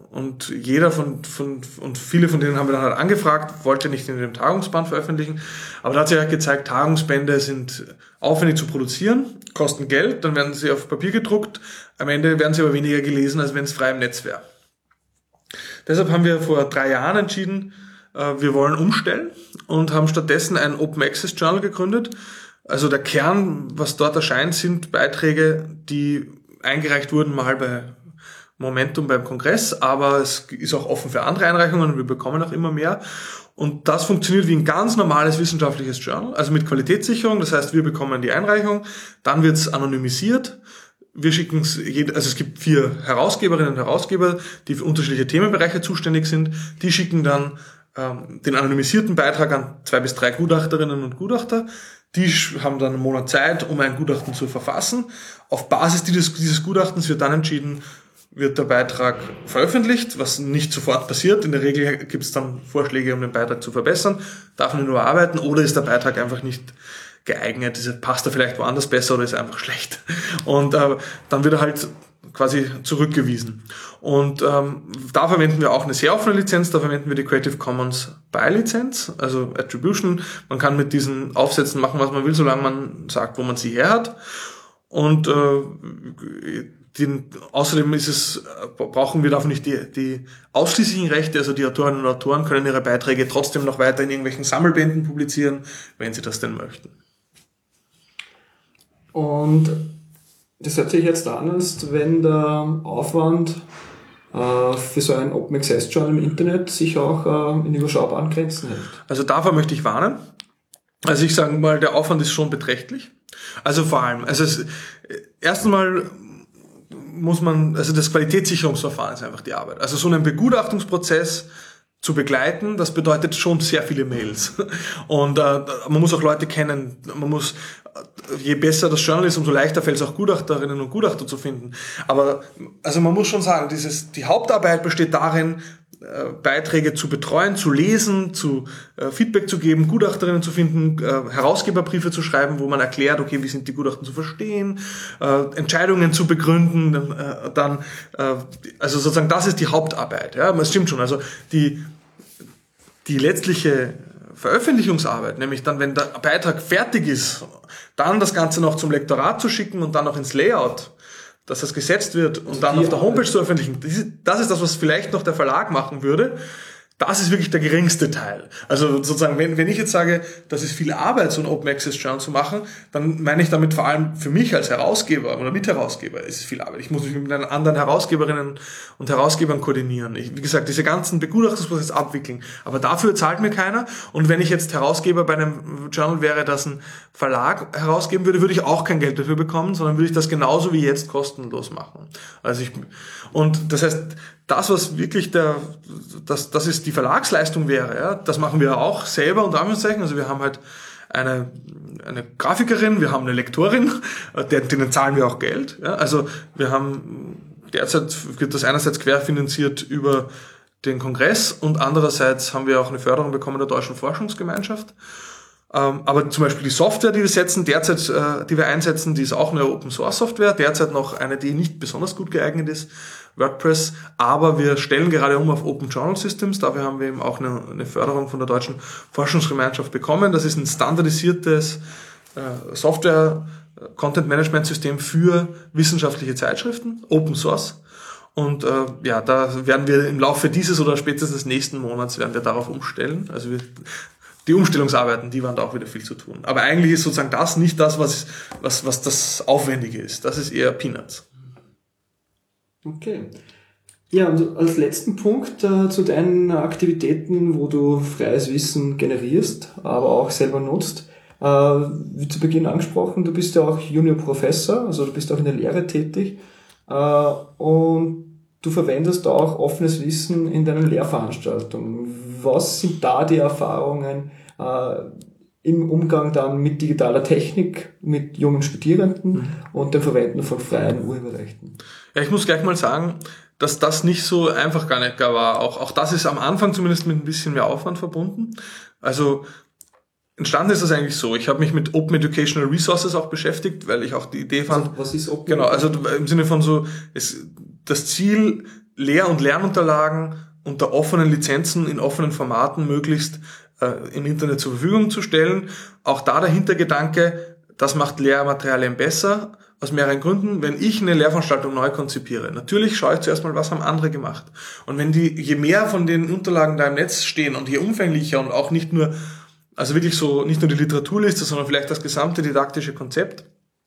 und jeder von, von, und viele von denen haben wir dann halt angefragt, wollte nicht in dem Tagungsband veröffentlichen, aber da hat sich halt gezeigt, Tagungsbände sind aufwendig zu produzieren, kosten Geld, dann werden sie auf Papier gedruckt, am Ende werden sie aber weniger gelesen, als wenn es frei im Netz wäre. Deshalb haben wir vor drei Jahren entschieden, wir wollen umstellen und haben stattdessen ein Open Access Journal gegründet. Also der Kern, was dort erscheint, sind Beiträge, die eingereicht wurden mal bei Momentum beim Kongress, aber es ist auch offen für andere Einreichungen und wir bekommen auch immer mehr. Und das funktioniert wie ein ganz normales wissenschaftliches Journal, also mit Qualitätssicherung. Das heißt, wir bekommen die Einreichung, dann wird es anonymisiert. Wir schicken es, also es gibt vier Herausgeberinnen und Herausgeber, die für unterschiedliche Themenbereiche zuständig sind. Die schicken dann ähm, den anonymisierten Beitrag an zwei bis drei Gutachterinnen und Gutachter. Die haben dann einen Monat Zeit, um ein Gutachten zu verfassen. Auf Basis dieses, dieses Gutachtens wird dann entschieden, wird der Beitrag veröffentlicht, was nicht sofort passiert. In der Regel gibt es dann Vorschläge, um den Beitrag zu verbessern. Darf man ihn überarbeiten oder ist der Beitrag einfach nicht geeignet? Ist, passt er vielleicht woanders besser oder ist er einfach schlecht? Und äh, dann wird er halt quasi zurückgewiesen. Und ähm, da verwenden wir auch eine sehr offene Lizenz, da verwenden wir die Creative Commons By-Lizenz, also Attribution. Man kann mit diesen Aufsätzen machen, was man will, solange man sagt, wo man sie her hat. Und äh, den, außerdem ist es, brauchen wir dafür nicht die, die ausschließlichen Rechte, also die Autorinnen und Autoren können ihre Beiträge trotzdem noch weiter in irgendwelchen Sammelbänden publizieren, wenn sie das denn möchten.
Und das hört sich jetzt an, als wenn der Aufwand äh, für so ein Open Access Journal im Internet sich auch äh, in überschaubaren Grenzen hält.
Also davor möchte ich warnen. Also ich sage mal, der Aufwand ist schon beträchtlich. Also vor allem, also es, erst einmal muss man, also das Qualitätssicherungsverfahren ist einfach die Arbeit. Also so einen Begutachtungsprozess zu begleiten, das bedeutet schon sehr viele Mails. Und äh, man muss auch Leute kennen, man muss, je besser das Journal ist, umso leichter fällt es auch Gutachterinnen und Gutachter zu finden. Aber also man muss schon sagen, dieses, die Hauptarbeit besteht darin, äh, Beiträge zu betreuen, zu lesen, zu äh, Feedback zu geben, Gutachterinnen zu finden, äh, Herausgeberbriefe zu schreiben, wo man erklärt, okay, wie sind die Gutachten zu verstehen, äh, Entscheidungen zu begründen, dann, äh, dann äh, also sozusagen das ist die Hauptarbeit. Ja, es stimmt schon. Also die die letztliche Veröffentlichungsarbeit, nämlich dann, wenn der Beitrag fertig ist, dann das Ganze noch zum Lektorat zu schicken und dann noch ins Layout, dass das gesetzt wird und also dann auf der Homepage zu veröffentlichen. Das ist das, was vielleicht noch der Verlag machen würde. Das ist wirklich der geringste Teil. Also sozusagen, wenn, wenn ich jetzt sage, das ist viel Arbeit, so ein Open Access Journal zu machen, dann meine ich damit vor allem für mich als Herausgeber oder Mitherausgeber ist es viel Arbeit. Ich muss mich mit anderen Herausgeberinnen und Herausgebern koordinieren. Ich, wie gesagt, diese ganzen Begutachtungsprozesse abwickeln. Aber dafür zahlt mir keiner. Und wenn ich jetzt Herausgeber bei einem Journal wäre, das ein Verlag herausgeben würde, würde ich auch kein Geld dafür bekommen, sondern würde ich das genauso wie jetzt kostenlos machen. Also ich, und das heißt, das, was wirklich der, das, das ist die Verlagsleistung wäre, ja, das machen wir auch selber unter Anführungszeichen. Also wir haben halt eine, eine Grafikerin, wir haben eine Lektorin, denen zahlen wir auch Geld. Ja. Also wir haben derzeit wird das einerseits querfinanziert über den Kongress und andererseits haben wir auch eine Förderung bekommen der Deutschen Forschungsgemeinschaft. Aber zum Beispiel die Software, die wir setzen, derzeit, die wir einsetzen, die ist auch eine Open Source Software, derzeit noch eine, die nicht besonders gut geeignet ist, WordPress, aber wir stellen gerade um auf Open Journal Systems, dafür haben wir eben auch eine, eine Förderung von der Deutschen Forschungsgemeinschaft bekommen. Das ist ein standardisiertes äh, Software-Content-Management-System für wissenschaftliche Zeitschriften, Open Source. Und äh, ja, da werden wir im Laufe dieses oder spätestens nächsten Monats werden wir darauf umstellen. Also wir Die Umstellungsarbeiten, die waren da auch wieder viel zu tun. Aber eigentlich ist sozusagen das nicht das, was, was, was das Aufwendige ist. Das ist eher Peanuts.
Okay. Ja, und als letzten Punkt äh, zu deinen Aktivitäten, wo du freies Wissen generierst, aber auch selber nutzt. Äh, wie zu Beginn angesprochen, du bist ja auch Junior Professor, also du bist auch in der Lehre tätig. Äh, und du verwendest auch offenes Wissen in deinen Lehrveranstaltungen. Was sind da die Erfahrungen äh, im Umgang dann mit digitaler Technik, mit jungen Studierenden mhm. und dem Verwenden von freien Urheberrechten?
Ja, ich muss gleich mal sagen, dass das nicht so einfach gar nicht gar war. Auch, auch das ist am Anfang zumindest mit ein bisschen mehr Aufwand verbunden. Also entstanden ist das eigentlich so. Ich habe mich mit Open Educational Resources auch beschäftigt, weil ich auch die Idee fand.
Also, was ist Open?
Genau, also im Sinne von so, es, das Ziel Lehr- und Lernunterlagen unter offenen Lizenzen in offenen Formaten möglichst äh, im Internet zur Verfügung zu stellen. Auch da der Hintergedanke, das macht Lehrmaterialien besser, aus mehreren Gründen. Wenn ich eine Lehrveranstaltung neu konzipiere, natürlich schaue ich zuerst mal, was haben andere gemacht. Und wenn die, je mehr von den Unterlagen da im Netz stehen und je umfänglicher und auch nicht nur, also wirklich so, nicht nur die Literaturliste, sondern vielleicht das gesamte didaktische Konzept,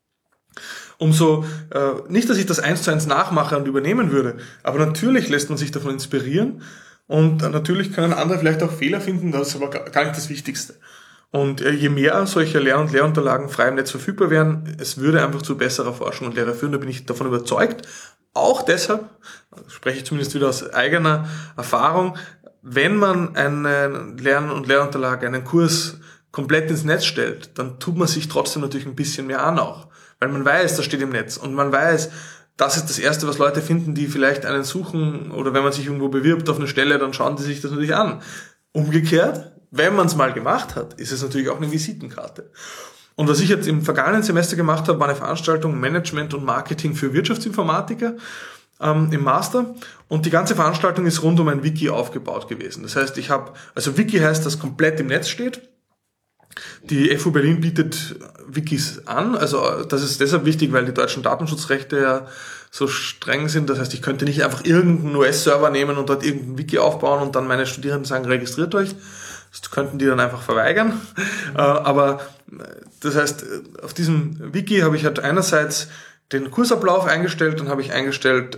umso, äh, nicht, dass ich das eins zu eins nachmache und übernehmen würde, aber natürlich lässt man sich davon inspirieren und äh, natürlich können andere vielleicht auch Fehler finden, das ist aber gar nicht das Wichtigste. Und äh, je mehr solche Lern- und Lehrunterlagen frei im Netz verfügbar wären, es würde einfach zu besserer Forschung und Lehre führen, da bin ich davon überzeugt. Auch deshalb, spreche ich zumindest wieder aus eigener Erfahrung, wenn man eine Lern- und Lehrunterlage, einen Kurs komplett ins Netz stellt, dann tut man sich trotzdem natürlich ein bisschen mehr an auch. Weil man weiß, das steht im Netz und man weiß, das ist das Erste, was Leute finden, die vielleicht einen suchen oder wenn man sich irgendwo bewirbt auf eine Stelle, dann schauen die sich das natürlich an. Umgekehrt, wenn man es mal gemacht hat, ist es natürlich auch eine Visitenkarte. Und was ich jetzt im vergangenen Semester gemacht habe, war eine Veranstaltung Management und Marketing für Wirtschaftsinformatiker ähm, im Master. Und die ganze Veranstaltung ist rund um ein Wiki aufgebaut gewesen. Das heißt, ich habe, also Wiki heißt, das komplett im Netz steht. Die F U Berlin bietet Wikis an, also das ist deshalb wichtig, weil die deutschen Datenschutzrechte ja so streng sind. Das heißt, ich könnte nicht einfach irgendeinen U S-Server nehmen und dort irgendein Wiki aufbauen und dann meine Studierenden sagen, registriert euch. Das könnten die dann einfach verweigern. Aber das heißt, auf diesem Wiki habe ich halt einerseits den Kursablauf eingestellt, dann habe ich eingestellt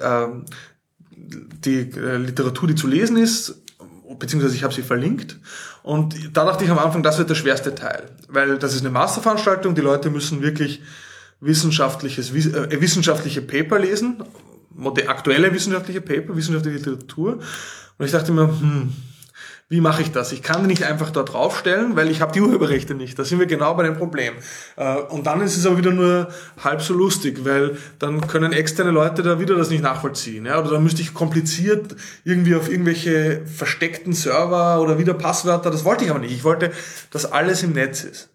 die Literatur, die zu lesen ist, beziehungsweise ich habe sie verlinkt. Und da dachte ich am Anfang, das wird der schwerste Teil, weil das ist eine Masterveranstaltung, die Leute müssen wirklich wissenschaftliches, äh, wissenschaftliche Paper lesen, aktuelle wissenschaftliche Paper, wissenschaftliche Literatur. Und ich dachte mir, hm, wie mache ich das? Ich kann die nicht einfach dort draufstellen, weil ich habe die Urheberrechte nicht. Da sind wir genau bei dem Problem. Und dann ist es aber wieder nur halb so lustig, weil dann können externe Leute da wieder das nicht nachvollziehen. Ja? Oder dann müsste ich kompliziert irgendwie auf irgendwelche versteckten Server oder wieder Passwörter. Das wollte ich aber nicht. Ich wollte, dass alles im Netz ist.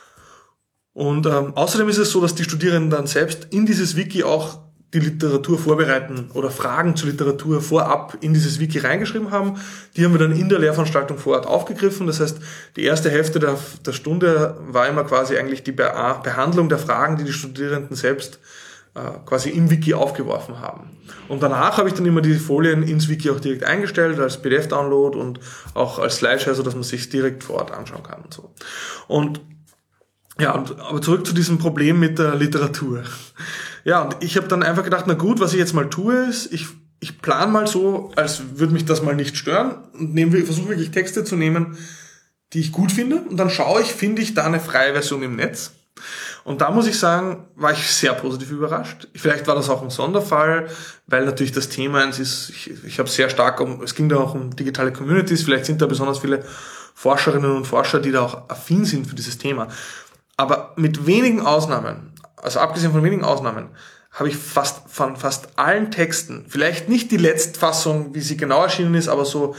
Und ähm, außerdem ist es so, dass die Studierenden dann selbst in dieses Wiki auch die Literatur vorbereiten oder Fragen zur Literatur vorab in dieses Wiki reingeschrieben haben. Die haben wir dann in der Lehrveranstaltung vor Ort aufgegriffen. Das heißt, die erste Hälfte der, der Stunde war immer quasi eigentlich die Be- Behandlung der Fragen, die die Studierenden selbst äh, quasi im Wiki aufgeworfen haben. Und danach habe ich dann immer die Folien ins Wiki auch direkt eingestellt, als P D F-Download und auch als Slideshare, so dass man sich direkt vor Ort anschauen kann und so. Und ja, und, aber zurück zu diesem Problem mit der Literatur. Ja, und ich habe dann einfach gedacht, na gut, was ich jetzt mal tue, ist, ich, ich plane mal so, als würde mich das mal nicht stören und nehme, versuche wirklich Texte zu nehmen, die ich gut finde. Und dann schaue ich, finde ich da eine freie Version im Netz. Und da muss ich sagen, war ich sehr positiv überrascht. Vielleicht war das auch ein Sonderfall, weil natürlich das Thema eins ist, ich, ich habe sehr stark um, es ging da auch um digitale Communities, vielleicht sind da besonders viele Forscherinnen und Forscher, die da auch affin sind für dieses Thema. Aber mit wenigen Ausnahmen, also abgesehen von wenigen Ausnahmen, habe ich fast von fast allen Texten, vielleicht nicht die Letztfassung, wie sie genau erschienen ist, aber so,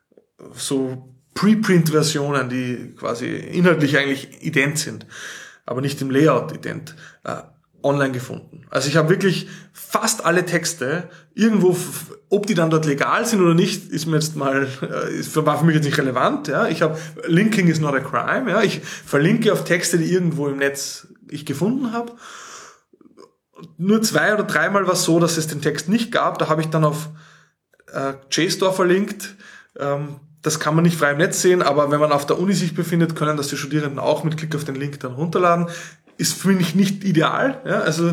so Preprint-Versionen, die quasi inhaltlich eigentlich ident sind, aber nicht im Layout ident, äh, online gefunden. Also ich habe wirklich fast alle Texte irgendwo, ob die dann dort legal sind oder nicht, ist mir jetzt mal, ist, war für mich jetzt nicht relevant. Ja, ich habe Linking is not a crime. Ja, ich verlinke auf Texte, die irgendwo im Netz ich gefunden habe. Nur zwei oder dreimal war es so, dass es den Text nicht gab. Da habe ich dann auf äh, JSTOR verlinkt. Ähm, das kann man nicht frei im Netz sehen, aber wenn man auf der Uni sich befindet, können das die Studierenden auch mit Klick auf den Link dann runterladen. Ist für mich nicht ideal. Ja, also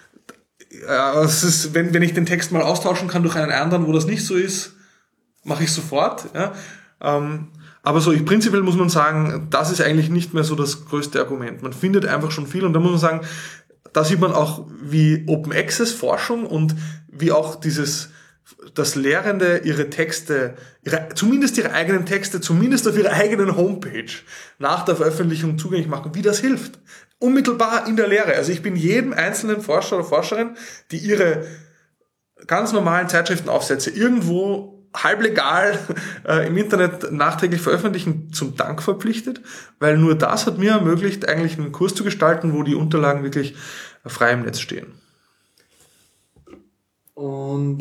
äh, es ist, wenn, wenn ich den Text mal austauschen kann durch einen anderen, wo das nicht so ist, mache ich sofort. Ja. Ähm, aber so, ich, prinzipiell muss man sagen, das ist eigentlich nicht mehr so das größte Argument. Man findet einfach schon viel und da muss man sagen, da sieht man auch, wie Open Access Forschung und wie auch dieses, dass Lehrende ihre Texte, ihre, zumindest ihre eigenen Texte, zumindest auf ihrer eigenen Homepage nach der Veröffentlichung zugänglich machen, wie das hilft. Unmittelbar in der Lehre. Also ich bin jedem einzelnen Forscher oder Forscherin, die ihre ganz normalen Zeitschriftenaufsätze irgendwo halblegal äh, im Internet nachträglich veröffentlichen, zum Dank verpflichtet, weil nur das hat mir ermöglicht, eigentlich einen Kurs zu gestalten, wo die Unterlagen wirklich frei im Netz stehen.
Und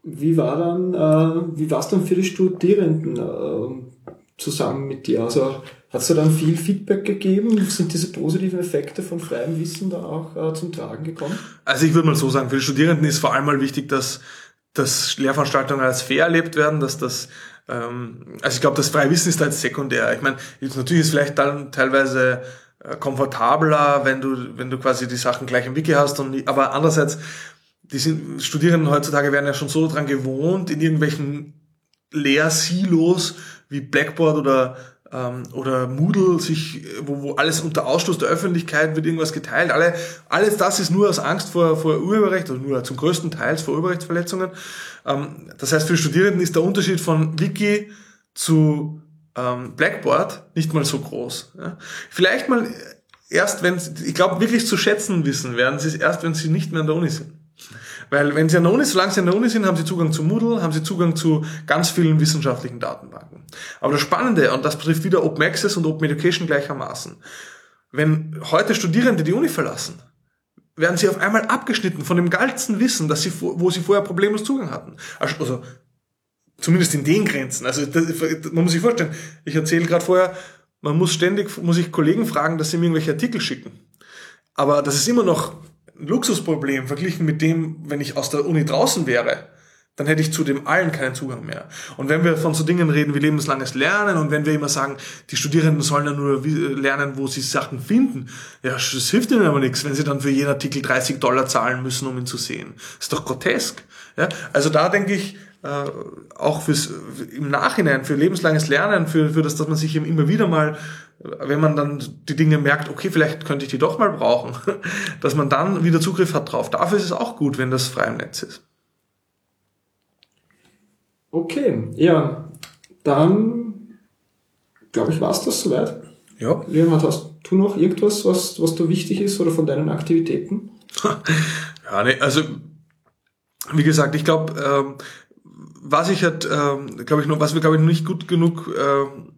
wie war dann, äh, wie war es dann für die Studierenden äh, zusammen mit dir? Also hat es da dann viel Feedback gegeben? Sind diese positiven Effekte von freiem Wissen da auch äh, zum Tragen gekommen?
Also ich würde mal so sagen, für die Studierenden ist vor allem mal wichtig, dass, dass Lehrveranstaltungen als fair erlebt werden, dass das, ähm, also ich glaube, das freie Wissen ist da jetzt sekundär. Ich meine, natürlich ist es vielleicht dann teilweise äh, komfortabler, wenn du, wenn du quasi die Sachen gleich im Wiki hast, und, aber andererseits, die sind, Studierenden heutzutage werden ja schon so dran gewohnt, in irgendwelchen Lehrsilos wie Blackboard oder ähm, oder Moodle sich, wo, wo alles unter Ausschluss der Öffentlichkeit wird irgendwas geteilt. Alle, alles das ist nur aus Angst vor, vor Urheberrecht, oder nur zum größten Teil vor Urheberrechtsverletzungen. Ähm, das heißt, für die Studierenden ist der Unterschied von Wiki zu ähm, Blackboard nicht mal so groß. Ja? Vielleicht mal erst, wenn ich glaube, wirklich zu schätzen wissen werden sie es erst, wenn sie nicht mehr an der Uni sind. Weil wenn Sie an der Uni, solange Sie an der Uni sind, haben Sie Zugang zu Moodle, haben Sie Zugang zu ganz vielen wissenschaftlichen Datenbanken. Aber das Spannende, und das betrifft wieder Open Access und Open Education gleichermaßen, wenn heute Studierende die Uni verlassen, werden sie auf einmal abgeschnitten von dem ganzen Wissen, das sie, wo sie vorher problemlos Zugang hatten. Also zumindest in den Grenzen. Also das, man muss sich vorstellen, ich erzähle gerade vorher, man muss ständig, muss ich Kollegen fragen, dass sie mir irgendwelche Artikel schicken. Aber das ist immer noch ein Luxusproblem verglichen mit dem, wenn ich aus der Uni draußen wäre, dann hätte ich zu dem allen keinen Zugang mehr. Und wenn wir von so Dingen reden wie lebenslanges Lernen und wenn wir immer sagen, die Studierenden sollen ja nur lernen, wo sie Sachen finden, ja, das hilft ihnen aber nichts, wenn sie dann für jeden Artikel dreißig Dollar zahlen müssen, um ihn zu sehen. Das ist doch grotesk. Ja? Also da denke ich, äh, auch fürs im Nachhinein, für lebenslanges Lernen, für, für das, dass man sich eben immer wieder mal, wenn man dann die Dinge merkt, okay, vielleicht könnte ich die doch mal brauchen, dass man dann wieder Zugriff hat drauf. Dafür ist es auch gut, wenn das frei im Netz ist.
Okay, ja, dann glaube ich, war es das soweit.
Ja.
Leonhard, hast du noch irgendwas, was, was da wichtig ist oder von deinen Aktivitäten?
Ja, nee, also wie gesagt, ich glaube, ähm, was ich halt, ähm, glaube ich noch, was wir glaube ich noch nicht gut genug, ähm,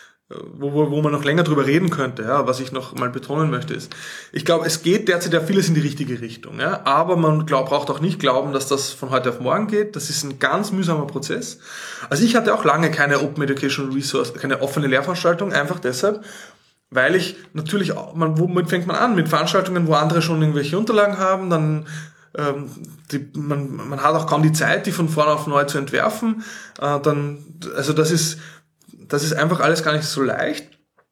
wo, wo, wo man noch länger drüber reden könnte, ja, was ich noch mal betonen möchte, ist, ich glaube, es geht derzeit ja vieles in die richtige Richtung, ja, aber man glaub, braucht auch nicht glauben, dass das von heute auf morgen geht. Das ist ein ganz mühsamer Prozess. Also ich hatte auch lange keine Open Educational Resource, keine offene Lehrveranstaltung, einfach deshalb, weil ich natürlich, auch, man, womit fängt man an? Mit Veranstaltungen, wo andere schon irgendwelche Unterlagen haben, dann ähm, die, man, man hat auch kaum die Zeit, die von vorne auf neu zu entwerfen. Äh, dann, also das ist Das ist einfach alles gar nicht so leicht.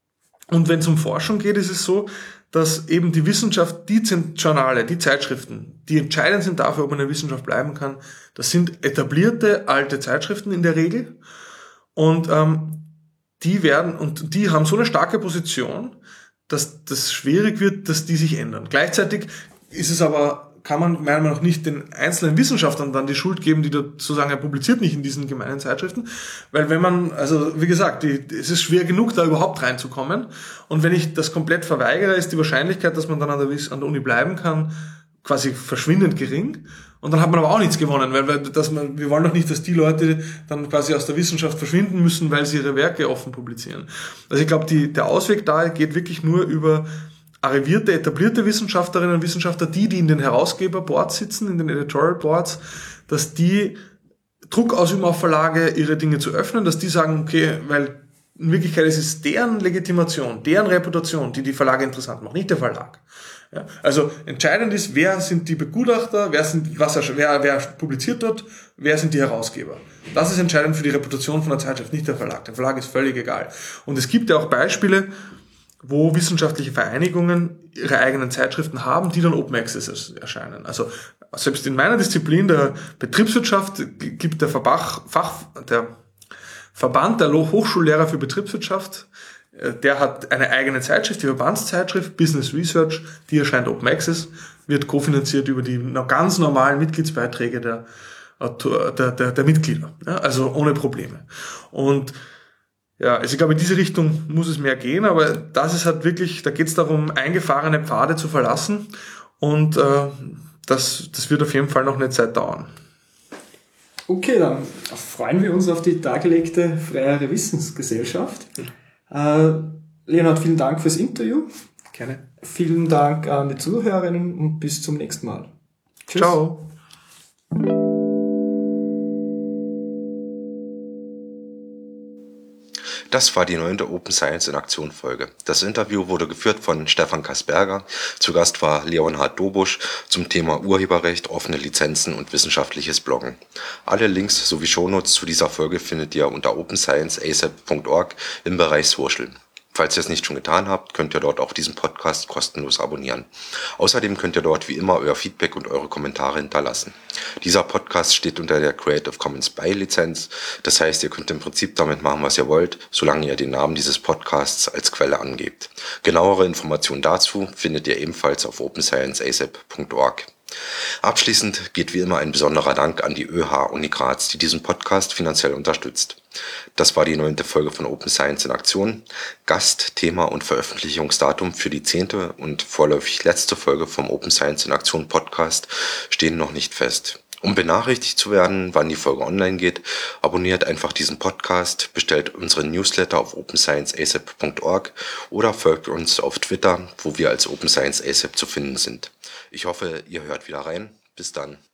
Und wenn es um Forschung geht, ist es so, dass eben die Wissenschaft, die Journale, die Zeitschriften, die entscheidend sind dafür, ob man in der Wissenschaft bleiben kann, das sind etablierte alte Zeitschriften in der Regel. Und ähm, die werden und die haben so eine starke Position, dass das schwierig wird, dass die sich ändern. Gleichzeitig ist es aber, kann man meiner Meinung nach nicht den einzelnen Wissenschaftlern dann die Schuld geben, die da zu sagen, er publiziert nicht in diesen gemeinen Zeitschriften, weil wenn man, also wie gesagt, die, es ist schwer genug, da überhaupt reinzukommen, und wenn ich das komplett verweigere, ist die Wahrscheinlichkeit, dass man dann an der, an der Uni bleiben kann, quasi verschwindend gering, und dann hat man aber auch nichts gewonnen, weil, weil dass man, wir wollen doch nicht, dass die Leute dann quasi aus der Wissenschaft verschwinden müssen, weil sie ihre Werke offen publizieren. Also ich glaube, die, der Ausweg da geht wirklich nur über arrivierte, etablierte Wissenschaftlerinnen und Wissenschaftler, die, die in den Herausgeberboards sitzen, in den Editorial Boards, dass die Druck ausüben auf Verlage, ihre Dinge zu öffnen, dass die sagen, okay, weil in Wirklichkeit ist es deren Legitimation, deren Reputation, die die Verlage interessant macht, nicht der Verlag. Ja, also entscheidend ist, wer sind die Begutachter, wer sind, was, wer, wer publiziert dort, wer sind die Herausgeber. Das ist entscheidend für die Reputation von der Zeitschrift, nicht der Verlag. Der Verlag ist völlig egal. Und es gibt ja auch Beispiele, wo wissenschaftliche Vereinigungen ihre eigenen Zeitschriften haben, die dann Open Access erscheinen. Also selbst in meiner Disziplin der Betriebswirtschaft gibt der Verbach, Fach, der Verband der Hochschullehrer für Betriebswirtschaft, der hat eine eigene Zeitschrift, die Verbandszeitschrift Business Research, die erscheint Open Access, wird kofinanziert über die ganz normalen Mitgliedsbeiträge der, der, der, der Mitglieder, ja, also ohne Probleme. Und ja, also ich glaube, in diese Richtung muss es mehr gehen, aber das ist halt wirklich, da geht es darum, eingefahrene Pfade zu verlassen, und äh, das, das wird auf jeden Fall noch eine Zeit dauern.
Okay, dann freuen wir uns auf die dargelegte freiere Wissensgesellschaft. Äh, Leonhard, vielen Dank fürs Interview.
Gerne.
Vielen Dank an die Zuhörerinnen, und bis zum nächsten Mal. Tschüss.
Ciao.
Das war die neunte Open Science in Aktion Folge. Das Interview wurde geführt von Stefan Kasperger. Zu Gast war Leonhard Dobusch zum Thema Urheberrecht, offene Lizenzen und wissenschaftliches Bloggen. Alle Links sowie Shownotes zu dieser Folge findet ihr unter open science a s a p punkt org im Bereich Social. Falls ihr es nicht schon getan habt, könnt ihr dort auch diesen Podcast kostenlos abonnieren. Außerdem könnt ihr dort wie immer euer Feedback und eure Kommentare hinterlassen. Dieser Podcast steht unter der Creative Commons By Lizenz. Das heißt, ihr könnt im Prinzip damit machen, was ihr wollt, solange ihr den Namen dieses Podcasts als Quelle angebt. Genauere Informationen dazu findet ihr ebenfalls auf open science a s a p punkt org. Abschließend geht wie immer ein besonderer Dank an die Ö H Uni Graz, die diesen Podcast finanziell unterstützt. Das war die neunte Folge von Open Science in Aktion. Gast, Thema und Veröffentlichungsdatum für die zehnte und vorläufig letzte Folge vom Open Science in Aktion Podcast stehen noch nicht fest. Um benachrichtigt zu werden, wann die Folge online geht, abonniert einfach diesen Podcast, bestellt unseren Newsletter auf open science a s a p punkt org oder folgt uns auf Twitter, wo wir als Open Science A S A P zu finden sind. Ich hoffe, ihr hört wieder rein. Bis dann.